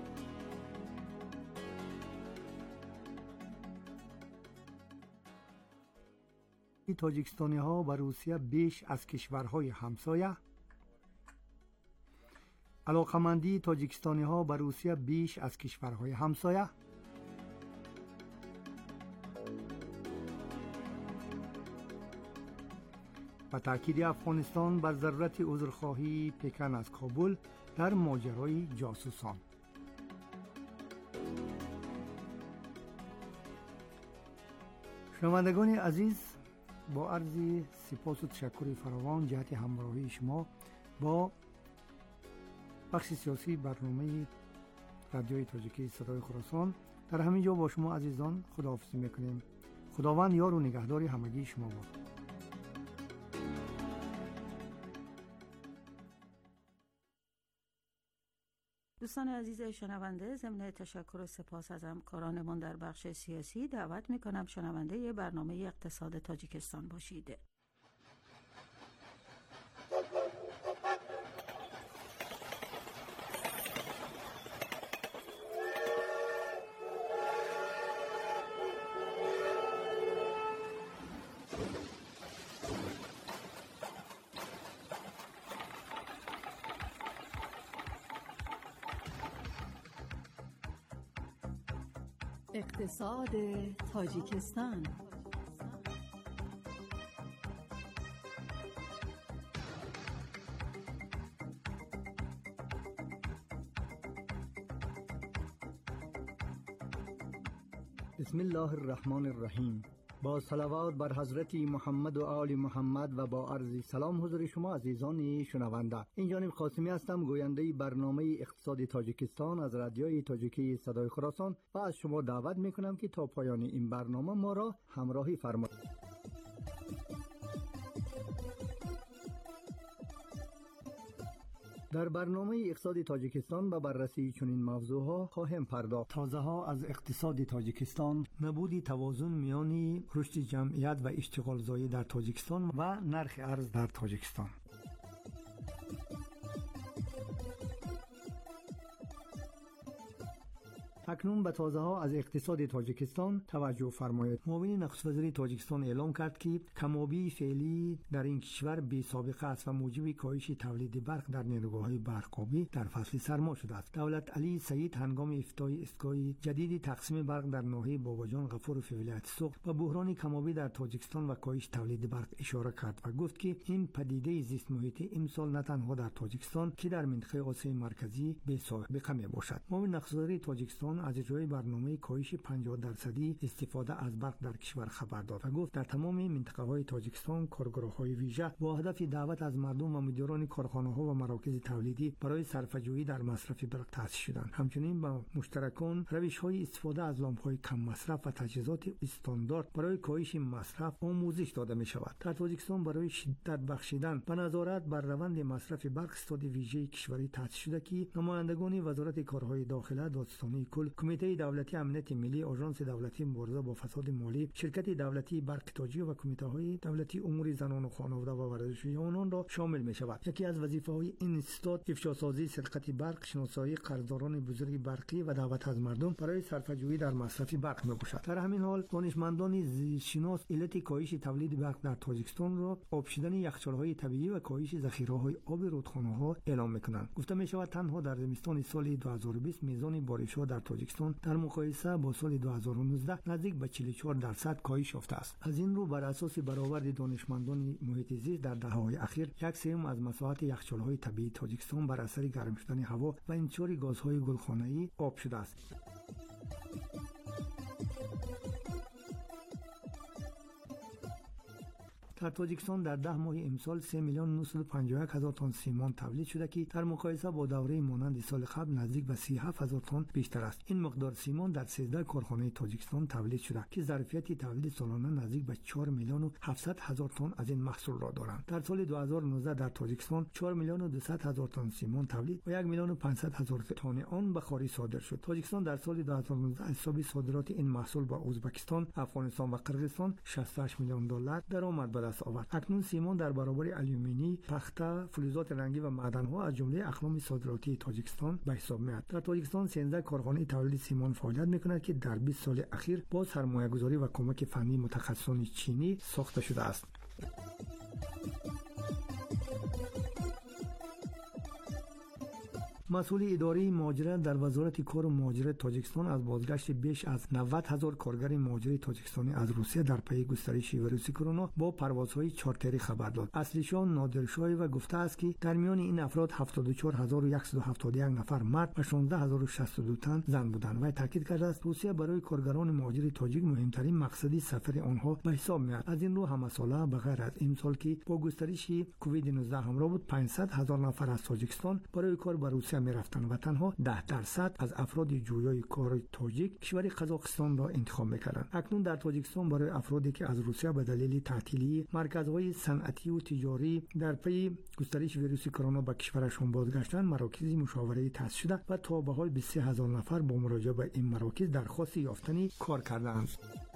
تاجیکستانی ها به روسیه بیش از کشورهای همسایه، علاقمندی تاجیکستانی ها به روسیه بیش از کشورهای همسایه، و تاکید افغانستان بر ضرورت عذرخواهی پکن از کابل در ماجرای جاسوسان. شنوندگان عزیز، با عرض سپاس و تشکر فراوان جهت همراهی شما با بخش سیاسی برنامه رادیوی تاجیکی صدای خراسان در همین جا با شما عزیزان خداحافظی میکنیم. خداوند یار و نگهدار همگی شما باد. دوستان عزیز شنونده، ضمن تشکر و سپاس از همکارانمان در بخش سیاسی دعوت میکنم شنونده برنامه اقتصاد تاجیکستان باشید. اقتصاد تاجیکستان. بسم الله الرحمن الرحیم. با صلوات بر حضرت محمد و آل محمد و با عرض سلام حضور شما عزیزان شنونده. این جانب قاسمی هستم، گوینده برنامه اقتصاد تاجیکستان از رادیوی تاجیکی صدای خراسان و از شما دعوت میکنم که تا پایان این برنامه ما را همراهی فرمایید. در برنامه اقتصاد تاجیکستان به بررسی چنین موضوعها خواهیم پرداخت. تازه ها از اقتصاد تاجیکستان، نبود توازن میان رشد جمعیت و اشتغال زایی در تاجیکستان و نرخ ارز در تاجیکستان. اکنون به تازه‌ها از اقتصاد تاجیکستان توجه فرمایید. معاون نخست وزیر تاجیکستان اعلام کرد که کم‌آبی فعلی در این کشور بی سابقه است و موجب کاهش تولید برق در نیروگاه‌های برق‌آبی در فصل سرما شده است. دولت علی سعید هنگام افتتاح اسکای جدید تقسیم برق در ناحیه باباجان غفورف ولایت سوق و بحران کم‌آبی در تاجیکستان و کاهش تولید برق اشاره کرد و گفت که این پدیده زیست محیطی امسال نه تنها در تاجیکستان که در منطقه آسیای مرکزی بی سابقه میباشد. معاون نخست وزیر تاجیکستان از اجرای برنامه کاهش 50% استفاده از برق در کشور خبر داد و گفت در تمام منطقه‌های تاجیکستان کارگروه‌های ویژه با هدف دعوت از مردم و مدیران کارخانه‌ها و مراکز تولیدی برای صرفه‌جویی در مصرف برق تأسیس شدند. همچنین با مشترکان روش‌های استفاده از لامپ‌های کم مصرف و تجهیزات استاندارد برای کاهش مصرف آموزش داده می‌شود. در تاجیکستان برای شدت بخشیدن و نظارت بر روند مصرف برق استاد ویژه کشوری تأسیس شده که نمایندگان وزارت کارهای داخله، دادستانی کل، کمیته دولتی امنیت ملی، آژانس دولتی مبارزه با فساد مالی، شرکت دولتی برق تاجیک و کمیته‌های دولتی امور زنان و خانواده و ورزش جوانان را شامل می‌شود. یکی از وظیفه‌های این استاد افشاسازی سرقت برق، شناسایی قرضداران بزرگ برقی و دعوت از مردم برای صرفه‌جویی در مصرف برق می‌باشد. در همین حال دانشمندان زیستشناس علت کاهش تولید برق در تاجیکستان را آب شدن یخچال‌های طبیعی و کاهش ذخیره‌های آب رودخانه‌ها اعلام می‌کنند. گفته می‌شود تنها در زمستان سال 2020 میزان بارش‌ها در تاجیکستان در مقایسه با سال 2019 نزدیک به 44% کاهش یافته است. از این رو بر اساس برآورد دانشمندان محیط زیست در دهه‌های اخیر 1/3 از مساحت یخچال‌های طبیعی تاجیکستان بر اثر گرم شدن هوا و انتشار گازهای گلخانه‌ای آب شده است. در تاجیکستان در 10 ماه امسال 3,951,000 تن سیمان تولید شده که در مقایسه با دوره مانند سال قبل نزدیک به 37,000 تن بیشتر است. این مقدار سیمان در 13 کارخانه تاجیکستان تولید شده که ظرفیت تولید سالانه نزدیک به 4,700,000 تن از این محصول را دارند. در سال 2019 در تاجیکستان 4,200,000 تن سیمان تولید و 1,500,000 تن آن به خارج صادر شد. تاجیکستان در سال 2019 حساب صادرات این محصول به ازبکستان، افغانستان و قرقیزستان 68 میلیون دلار درآمد به دست آورد. اکنون سیمان در برابر آلومینی، پخته، فلزات رنگی و معدن‌ها از جمله اقلام صادراتی تاجیکستان به حساب میاد. در تاجیکستان 13 کارخانه تولید سیمان فعالیت می‌کند که در 20 سال اخیر با سرمایه‌گذاری و کمک فنی متخصصان چینی ساخته شده است. مسئول اداره مهاجرت در وزارت کار و مهاجرت تاجیکستان از بازگشت بیش از 90,000 کارگر مهاجر تاجیکستانی از روسیه در پی گسترش ویروس کرونا با پروازهای چارتری خبر داد. اصلیشان نادرشاهی و گفته است که در میان این افراد 74,171 نفر مرد و 16,062 تن زن بودند و تاکید کرده است روسیه برای کارگران مهاجر تاجیک مهمترین مقصد سفر آنها به حساب میاد. از این رو هم ساله بغیر از امسال که با گسترش کووید 19 همراه بود 500,000 نفر از تاجیکستان برای کار به روسیه میرفتند و تنها 10% از افراد جویای کار تاجیک کشور قزاقستان را انتخاب میکردند. اکنون در تاجیکستان برای افرادی که از روسیه به دلیل تعطیلی مرکزهای صنعتی و تجاری در پی گسترش ویروس کرونا به کشورشان بازگشتند مراکز مشاوره تأسیس شده و تا به حال 23,000 نفر با مراجعه به این مراکز درخواست یافتن کار کردند.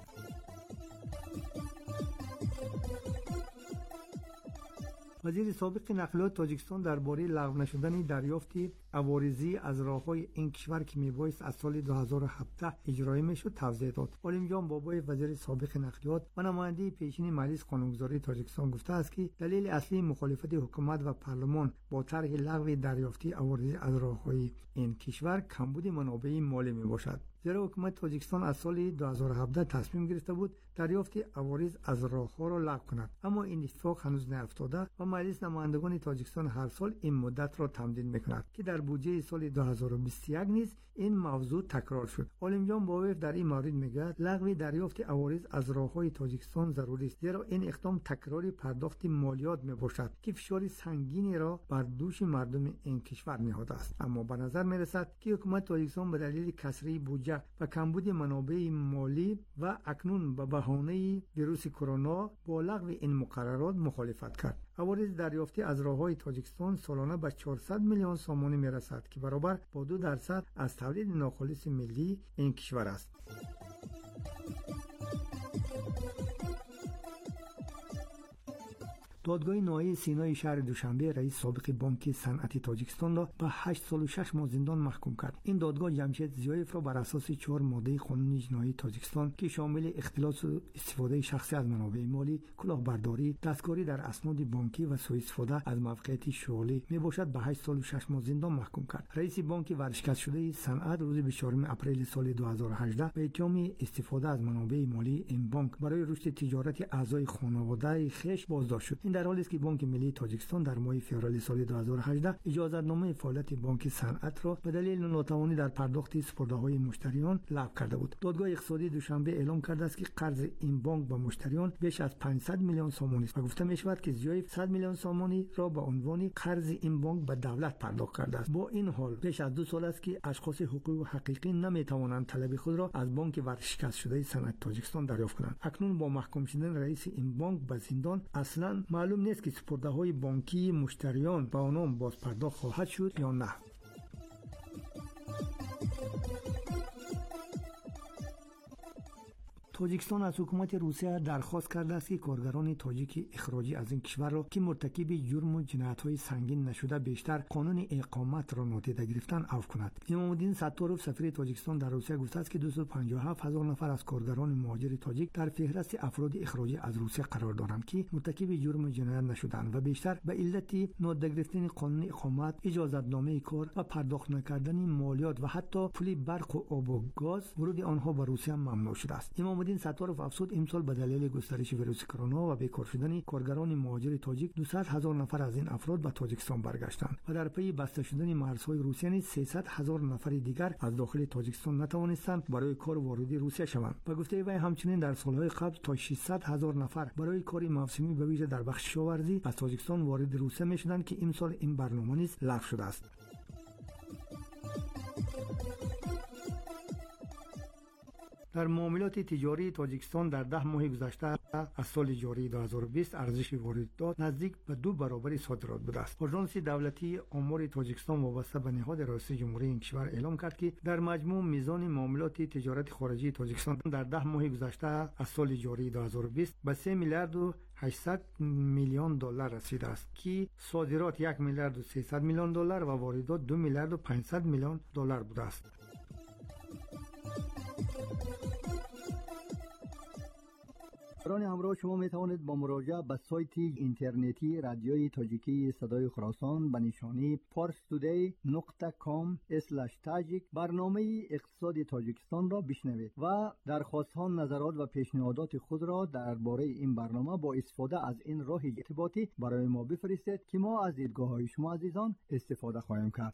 وزیر سابق نقلیات تاجیکستان درباره لغو نشدن دریافت عوارضی از راه‌های این کشور که میبایست از سال 2017 اجرایی میشد توضیح داد. عالم جان بابای وزیر سابق نقلیات و نماینده پیشین مجلس قانونگذاری تاجیکستان گفته است که دلیل اصلی مخالفت حکومت و پارلمان با طرح لغو دریافت عوارضی از راه‌های این کشور کمبود منابع مالی میباشد. زیرا حکومت تاجیکستان از سال 2017 تصمیم گرفته بود دریافت عوارض از راه‌ها را لغو کند، اما این اتفاق هنوز نیفتاده و مجلس نمایندگان تاجیکستان هر سال این مدت را تمدید می‌کند که در بودجه سال 2021 نیز این موضوع تکرار شد. عالم جان باور در این مورد میگه لغو دریافت عوارض از راه‌های تاجیکستان ضروری است، زیرا این اقدام تکراری پرداخت مالیات میباشد که فشار سنگینی را بر دوش مردم این کشور نهاده است. اما به نظر میرسد که حکومت تاجیکستان به دلیل کسری بودجه و کمبود منابع مالی و اکنون به بهانه ویروس کرونا با لغو این مقررات مخالفت کرد. عوارض دریافتی از راه‌های تاجیکستان سالانه به 400 میلیون سومانی میرسد که برابر با 2% از تولید ناخالص ملی این کشور است. دادگاه نهایی سینای شهر دوشنبه رئیس سابق بانک صنعتی تاجیکستان را به 8 سال و 6 ماه زندان محکوم کرد. این دادگاه جمشید زیایف را بر اساس 4 ماده قانون جنایی تاجیکستان که شامل اختلاس و استفاده شخصی از منابع مالی، کلاهبرداری، دستکاری در اسناد بانکی و سوء استفاده از موقعیت شغلی میباشد به 8 سال و 6 ماه زندان محکوم کرد. رئیس بانک ورشکست شده صنعت روز 24 اپریل سال 2018 به اتهام استفاده از منابع مالی این بانک برای رشد تجارت اعضای خانواده خیش بازداشت شد. این در حالی است که بانک ملی تاجیکستان در ماه فوریه سال 2018 اجازه‌نامه فعالیت بانک صنعت را به دلیل ناتوانی در پرداخت سپرده‌های مشتریان لغو کرده بود. دادگاه اقتصادی دوشنبه اعلام کرده است که قرض این بانک به مشتریان بیش از 500 میلیون سومانی است و گفته می‌شود که زیایف 100 میلیون سومانی را به عنوان قرض این بانک به دولت پرداخت کرده است. با این حال بیش از 2 سال است که اشخاص حقوقی و حقیقی نمی‌توانند طلب خود را از بانک ورشکست شده صنعت تاجیکستان دریافت کنند. اکنون با محکوم شدن رئیس این بانک به زندان اصلاً معلوم نیست که سپرده‌های بانکی مشتریان به آنان باز پرداخت خواهد شد یا نه. تاجیکستان از حکومت روسیه درخواست کرده است که کارگران تاجیک اخراجی از این کشور را که مرتکب جرم و جنایت‌های سنگین نشده بیشتر قانون اقامت را نادیده گرفتن عفو کند. امام الدین ستارov سفیر تاجیکستان در روسیه گفته است که 257,000 نفر از کارگران مهاجر تاجیک در فهرست افراد اخراجی از روسیه قرار دارند که مرتکب جرم و جنایت نشده‌اند و بیشتر به علت نادیده گرفتن قانون اقامت، اجازه‌نامه کار و پرداخت نکردن مالیات و حتی پول برق و آب و گاز ورود آنها به روسیه ممنوع شده است. امام الدین ستارov افزود امسال به دلیل گسترش ویروس کرونا و بیکار شدن کارگران مهاجر تاجیک 200,000 نفر از این افراد به تاجیکستان برگشتند و در پی بسته شدن مرزهای روسیه نیز 300,000 نفر دیگر از داخل تاجیکستان نتوانستند برای کار وارد روسیه شوند. به گفته وی همچنین در سالهای قبل تا 600,000 نفر برای کار موسمی به ویژه در بخش کشاورزی از تاجیکستان وارد روسیه میشدند که امسال این برنامه نیز لغو شده است. در معاملات تجاری تاجیکستان در 10 ماه گذشته از سال جاری 2020 ارزش واردات نزدیک به 2 برابر صادرات بوده است. آژانس دولتی آمار تاجیکستان وابسته به نهاد رئاسه جمهوری این کشور اعلام کرد که در مجموع میزان معاملات تجارت خارجی تاجیکستان در 10 ماه گذشته از سال جاری 2020 به 3 میلیارد و 800 میلیون دلار رسیده است که صادرات 1 میلیارد و 300 میلیون دلار و واردات 2 میلیارد و 500 میلیون دلار بوده است. برای همراه شما می توانید با مراجعه به سایت اینترنتی رادیوی تاجیکی صدای خراسان به نشانی parstoday.com/tajik برنامه اقتصاد تاجیکستان را بشنوید و درخواست‌ها، نظرات و پیشنهادات خود را درباره این برنامه با استفاده از این راه ارتباطی برای ما بفرستید که ما از دیدگاه‌های شما عزیزان استفاده خواهیم کرد.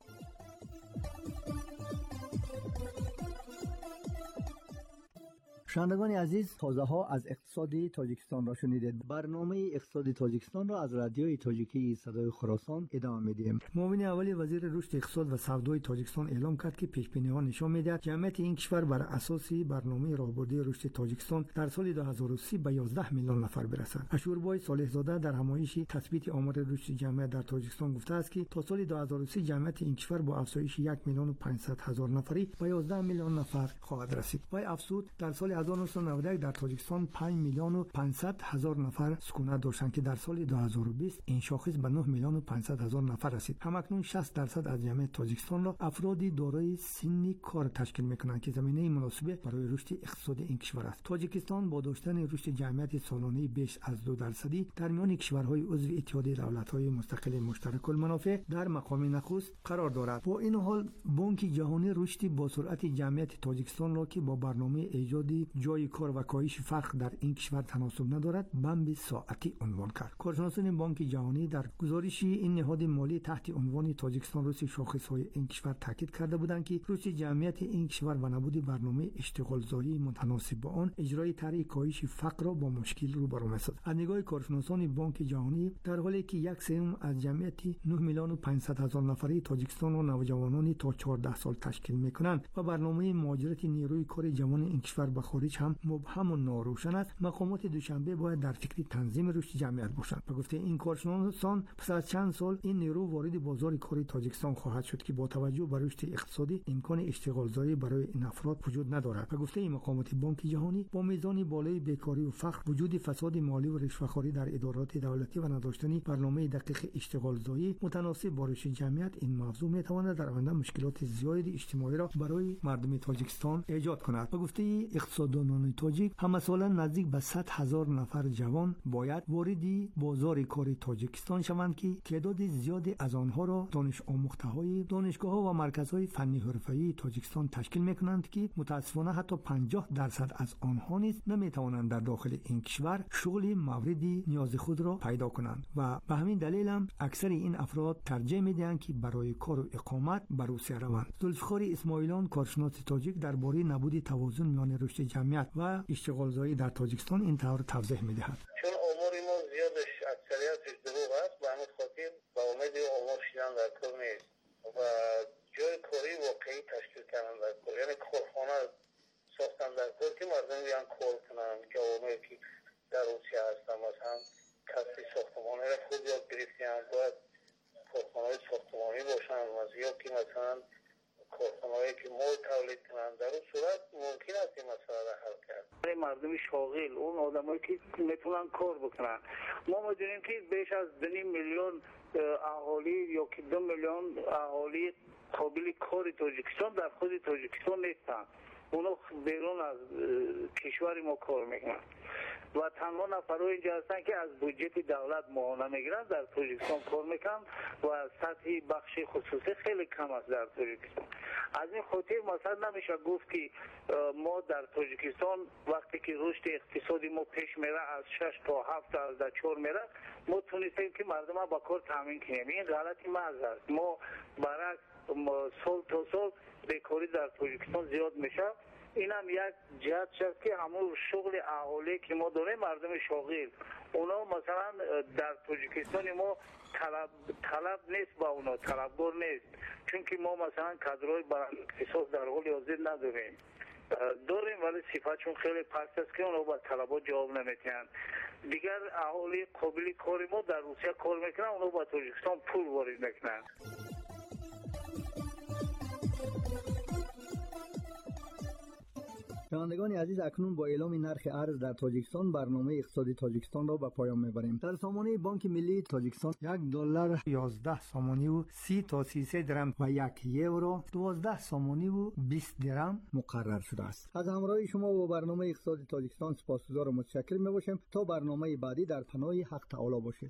شنوندگان عزیز، تازه ها از اقتصاد تاجیکستان را شنیدید. برنامه اقتصاد تاجیکستان را از رادیوی تاجیکی صدای خراسان ادامه میدیم. معاون اول وزیر رشد اقتصاد و سودای تاجیکستان اعلام کرد که پیش‌بینی‌ها نشان می‌دهد جمعیت این کشور بر اساس برنامه راهبردی رشد تاجیکستان در سال 2030 به 11 میلیون نفر برسد. اشوربای صالح‌زاده در همایش تثبیت آمار رشد جمعیت در تاجیکستان گفته است که تا سال 2030 جمعیت این کشور با افزایش 1,500,000 نفری به 11 میلیون نفر خواهد رسید. وی افزود در سال 1991 در تاجیکستان 5,500,000 نفر سکونت داشتند که در سال 2020 این شاخص به 9,500,000 نفر رسید. همکنون 60% از جمعیت تاجیکستان را افرادی دارای سن کار تشکیل می‌کنند که زمینه مناسب برای رشد اقتصادی این کشور است. تاجیکستان با داشتن رشد جمعیت سالانه بیش از 2% در میان کشورهای عضو اتحادیه دولت‌های مستقل مشترک المنافع در مقام نخست قرار دارد. با این حال بانک جهانی رشد با سرعت جمعیت تاجیکستان را که با برنامه ایجاد جای کار و کاهش فقر در این کشور تناسب ندارد بمب ساعتی عنوان کرد. کارشناسان بانک جهانی در گزارشی این نهاد مالی تحت عنوان تاجیکستان رشد شاخص‌های این کشور تاکید کرده بودند که رشد جمعیت این کشور و نبود برنامه اشتغالزایی متناسب با آن اجرای طرح کاهش فقر را با مشکل روبرو می‌سازد. از نگاه کارشناسان بانک جهانی در حالی که 1/3 از جمعیت 9,500,000 نفری تاجیکستان و نوجوانانی تا 14 سال تشکیل می‌کنند و برنامه مهاجرت نیروی کار جوان این کشور به خارج خارج هم مبهم و ناروشن است، مقامات دوشنبه باید در فکر تنظیم رشد جمعیت باشند. و گفته این کارشناسان پس از چند سال این نیرو وارد بازار کار تاجیکستان خواهد شد که با توجه به رشد اقتصادی امکان اشتغالزایی برای این افراد وجود ندارد. و گفته این مقامات بانک جهانی با میزان بالای بیکاری و فقر، وجود فساد مالی و رشوه‌خواری در ادارات دولتی و نداشتن برنامه دقیق اشتغالزایی متناسب با رشد جمعیت، این موضوع میتواند در آینده مشکلات زیادی اجتماعی را برای مردم تاجیکستان ایجاد کند. و گفته اقتصاددانان تاجیک هم سالا نزدیک به 100,000 نفر جوان باید وارد بازار کار تاجیکستان شوند که تعداد زیادی از آنها را دانش آموخته‌های دانشگاه‌ها و مرکزهای فنی حرفه‌ای تاجیکستان تشکیل می‌کنند که متأسفانه حتی 50% از آنها نیز نمی‌توانند در داخل این کشور شغل مورد نیاز خود را پیدا کنند و به همین دلیل هم اکثر این افراد ترجیح می‌دهند که برای کار و اقامت به روسیه روند. ذوالفقار اسماعیلیان کارشناس تاجیک درباره نبود توازن میان رشد جمعیت و اشتغالزایی در تاجیکستان این طور توضیح می‌دهد. چون آمار ما زیادش اکثریتش دروغ است، به همین خاطر با امید آمار شدن در کار نیست و جای کاری واقعی تشکیل کردن در کار، یعنی کارخانه ساختن در کار که مردم بیان کار کنن. جوانایی که در روسیه هستن مثلا کسب ساختمانی را خود یاد گرفتن، باید کارخانه‌های ساختمانی باشن یا که مثلا کارخانه‌هایی که مال تولید کنن. در اون صورت ممکن است این مسئله را حل کرد. مردم شاغل، اون آدمایی که میتونن کار بکنن. ما می‌دونیم که بیش از 2 میلیون اهالی یا که 2 میلیون اهالی قابل کار تاجیکستان در خود تاجیکستان نیستن. اونا بیرون از کشور ما کار میکنن و تنها نفرهای اینجا هستن که از بودجه دولت معاونه میگیرن در تاجیکستان کار میکنن و سطح بخش خصوصی خیلی کم است در تاجیکستان. از این خاطر مثلا نمیشه گفت که ما در تاجیکستان وقتی که رشد اقتصادی ما پیش میره از 6 تا 7 تا از 4 میره، ما تونستیم که مردم با کار تامین کنیم. این غلطی محض است. ما برعکس سال تا سال بیکاری در تاجیکستان زیاد میشه. این هم یک جهت شد که همون شغل اهالی که ما داریم مردم شاغل، اونا مثلا در تاجیکستان ما طلب نیست، با اونا طلبگار نیست، چون که ما مثلا کادرهای برای اقتصاد در حال حاضر نداریم. داریم ولی صفتشون خیلی پست است که اونا با طلبات جواب نمیتونن. دیگر اهالی قابل کار ما در روسیه کار میکنن، اونا با تاجیکستان پول وارد میکنن. شنوندگان عزیز، اکنون با اعلام نرخ ارز در تاجیکستان برنامه اقتصادی تاجیکستان را به پایان میبریم. در سامانه بانک ملی تاجیکستان $1 11 سامانی و 30 تا 33 درم و 1 یورو 12 سامانی و 20 درم مقرر شده است. از همراهی شما با برنامه اقتصادی تاجیکستان سپاسگزار و متشکر میباشیم. تا برنامه بعدی در پناه حق تعالی باشید.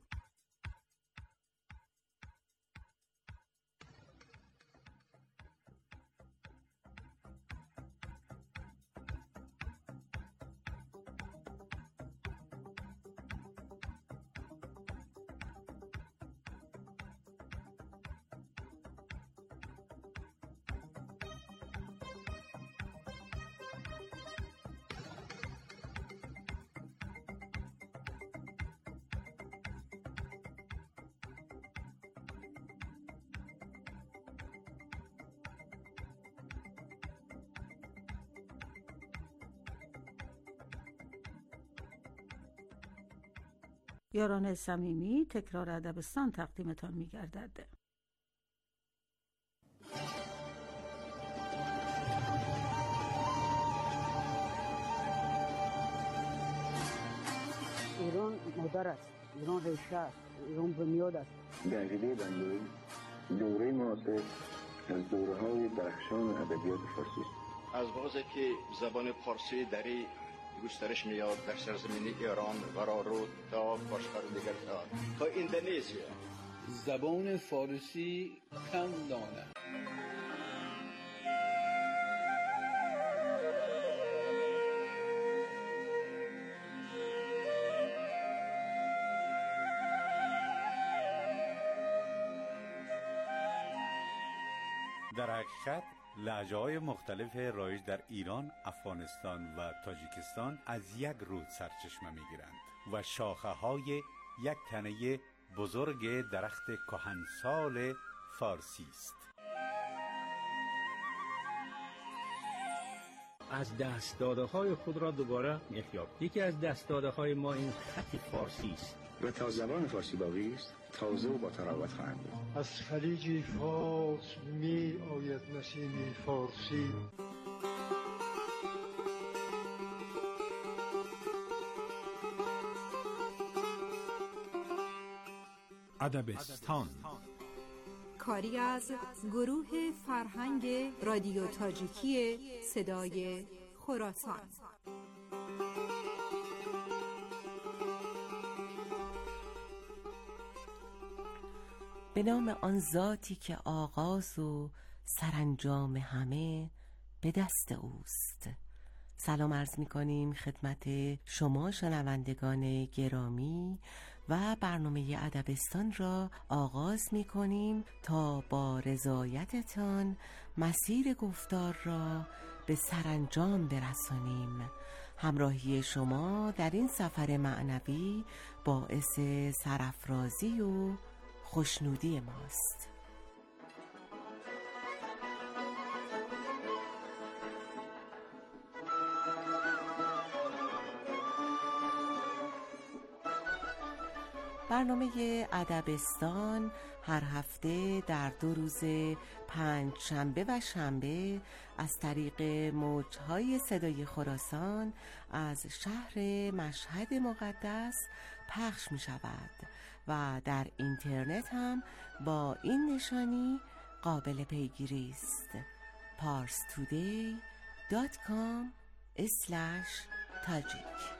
یاران صمیمی، تکرار ادبستان تقدیمتان می‌گردد. ایران مادر است، ایران ریشه است، ایران بنیاد است. در عقیده بنده دوره معاصر از دوره‌های درخشان ادبیات فارسی است. از بازه که زبان فارسی در گسترش میاد در سرزمین ایران و رو تا کشور دیگر تا اندونزیا. زبان فارسی کم دانه. در حقیقت لهجه‌های مختلف رایج در ایران، افغانستان و تاجیکستان از یک رود سرچشمه می‌گیرند و شاخه‌های یک تنه بزرگ درخت کهنسال فارسی است. از دست داده های خود را دوباره می‌یابیم. یکی از دست داده های ما این خط فارسی است و تا زبان فارسی باقی است تازه و با تراوت خواهد بود. از خلیج فارس می آید نسیم فارسی. ادبستان کاری از گروه فرهنگ رادیو تاجیکی صدای خراسان. به نام آن ذاتی که آغاز و سرانجام همه به دست اوست. سلام عرض می کنیم خدمت شما شنوندگان گرامی و برنامه ادبستان را آغاز می کنیم تا با رضایتتان مسیر گفتار را به سرانجام برسانیم. همراهی شما در این سفر معنوی باعث سرافرازی و خوشنودی ماست. برنامه ادبستان هر هفته در 2 روز پنجشنبه و شنبه از طریق موج‌های صدای خراسان از شهر مشهد مقدس پخش می شود و در اینترنت هم با این نشانی قابل پیگیری است: parstoday.com/tajik.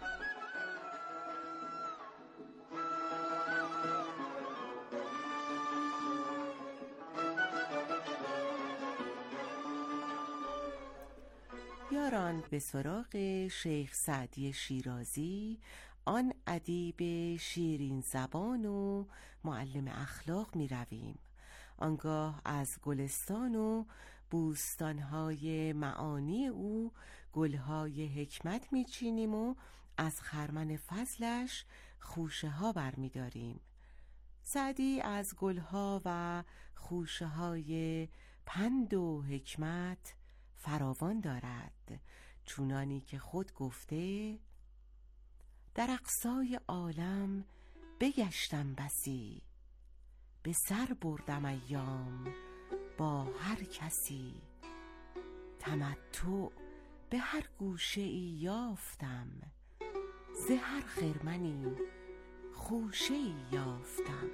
یاران به سراغ شیخ سعدی شیرازی، آن ادیب شیرین زبان و معلم اخلاق می رویم. آنگاه از گلستان و بوستانهای معانی او گلهای حکمت می چینیم و از خرمن فضلش خوشه ها بر می داریم. سعدی از گلها و خوشه های پند و حکمت فراوان دارد، چونانی که خود گفته: در اقصای عالم بگشتم بسی، به سر بردم ایام با هر کسی، تمتع به هر گوشه ای یافتم، ز هر خرمنی خوشه ای یافتم.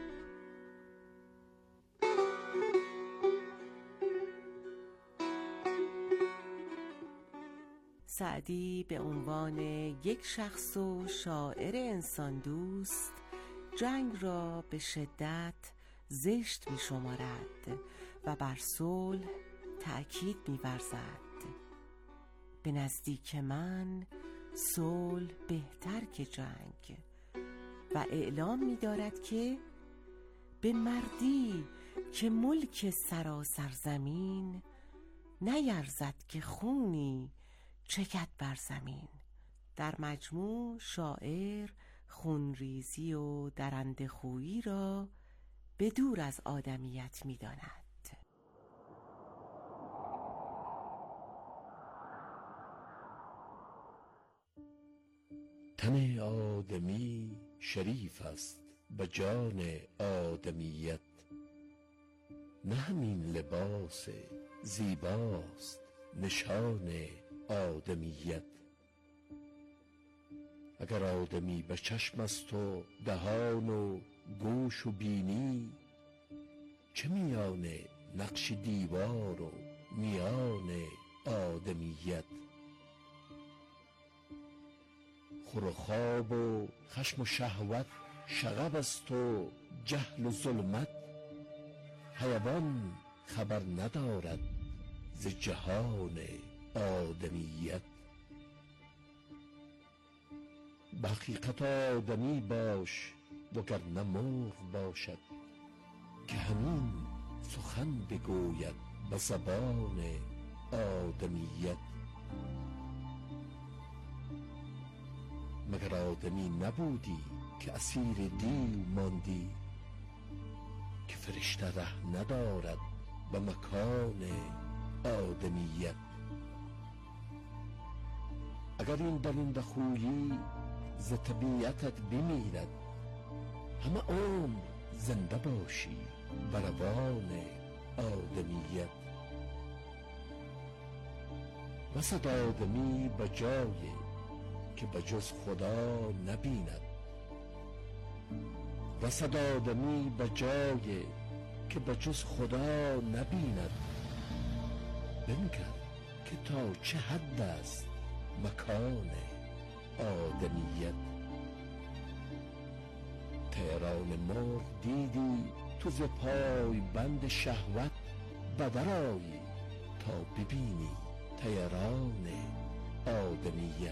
سعدی به عنوان یک شخص و شاعر انسان دوست جنگ را به شدت زشت می شمارد و بر صلح تأکید می ورزد. به نزدیک من صلح بهتر که جنگ، و اعلام می دارد که به مردی که ملک سراسر زمین، نیرزد که خونی چکد بر زمین. در مجموع شاعر خونریزی و درنده خویی را به دور از آدمیت می داند. تن آدمی شریف است به جان آدمیت، نه همین لباس زیباست نشان آدمیت. اگر آدمی به چشم است و دهان و گوش و بینی، چه میان نقش دیوار و میان آدمیت. خور و خواب و خشم و شهوت شغب است و جهل و ظلمت، حیوان خبر ندارد ز جهان آدمیت. به حقیقت آدمی باش وگرنه مرغ باشد، که همین سخن بگوید به زبان آدمیت. مگر آدمی نبودی که اسیر دیو ماندی، که فرشته ره ندارد به مکان آدمیت. اگر این درنده خویی ز طبیعتت بمیرد، همه عمر زنده باشی بروان آدمیت. رسد آدمی به جایی که به جز خدا نبیند، رسد آدمی به جایی که به جز خدا نبیند. بنگر که تا چه حد است مکان آدمیت. طیران مرغ دیدی تو ز پای بند شهوت بدرآیی تا ببینی طیران آدمیت.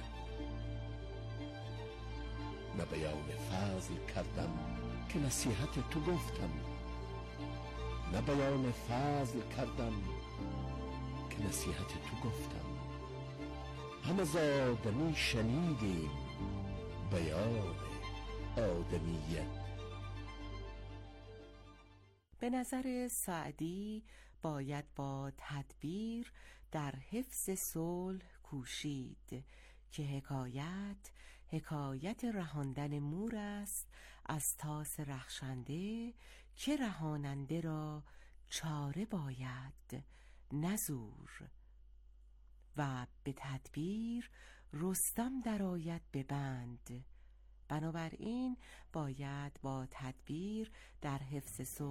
نه بیان فضل کردم که نصیحت تو گفتم، نه بیان فضل کردم که نصیحت تو گفتم. همه ز آدمی شنیدیم بیان آدمیت. به نظر سعدی باید با تدبیر در حفظ صلح کوشید که حکایت رهاندن مور است از طاس رخشنده که رهاننده را چاره باید نزور. و به تدبیر رستم درآید به بند. بنابراین باید با تدبیر در حفظ صلح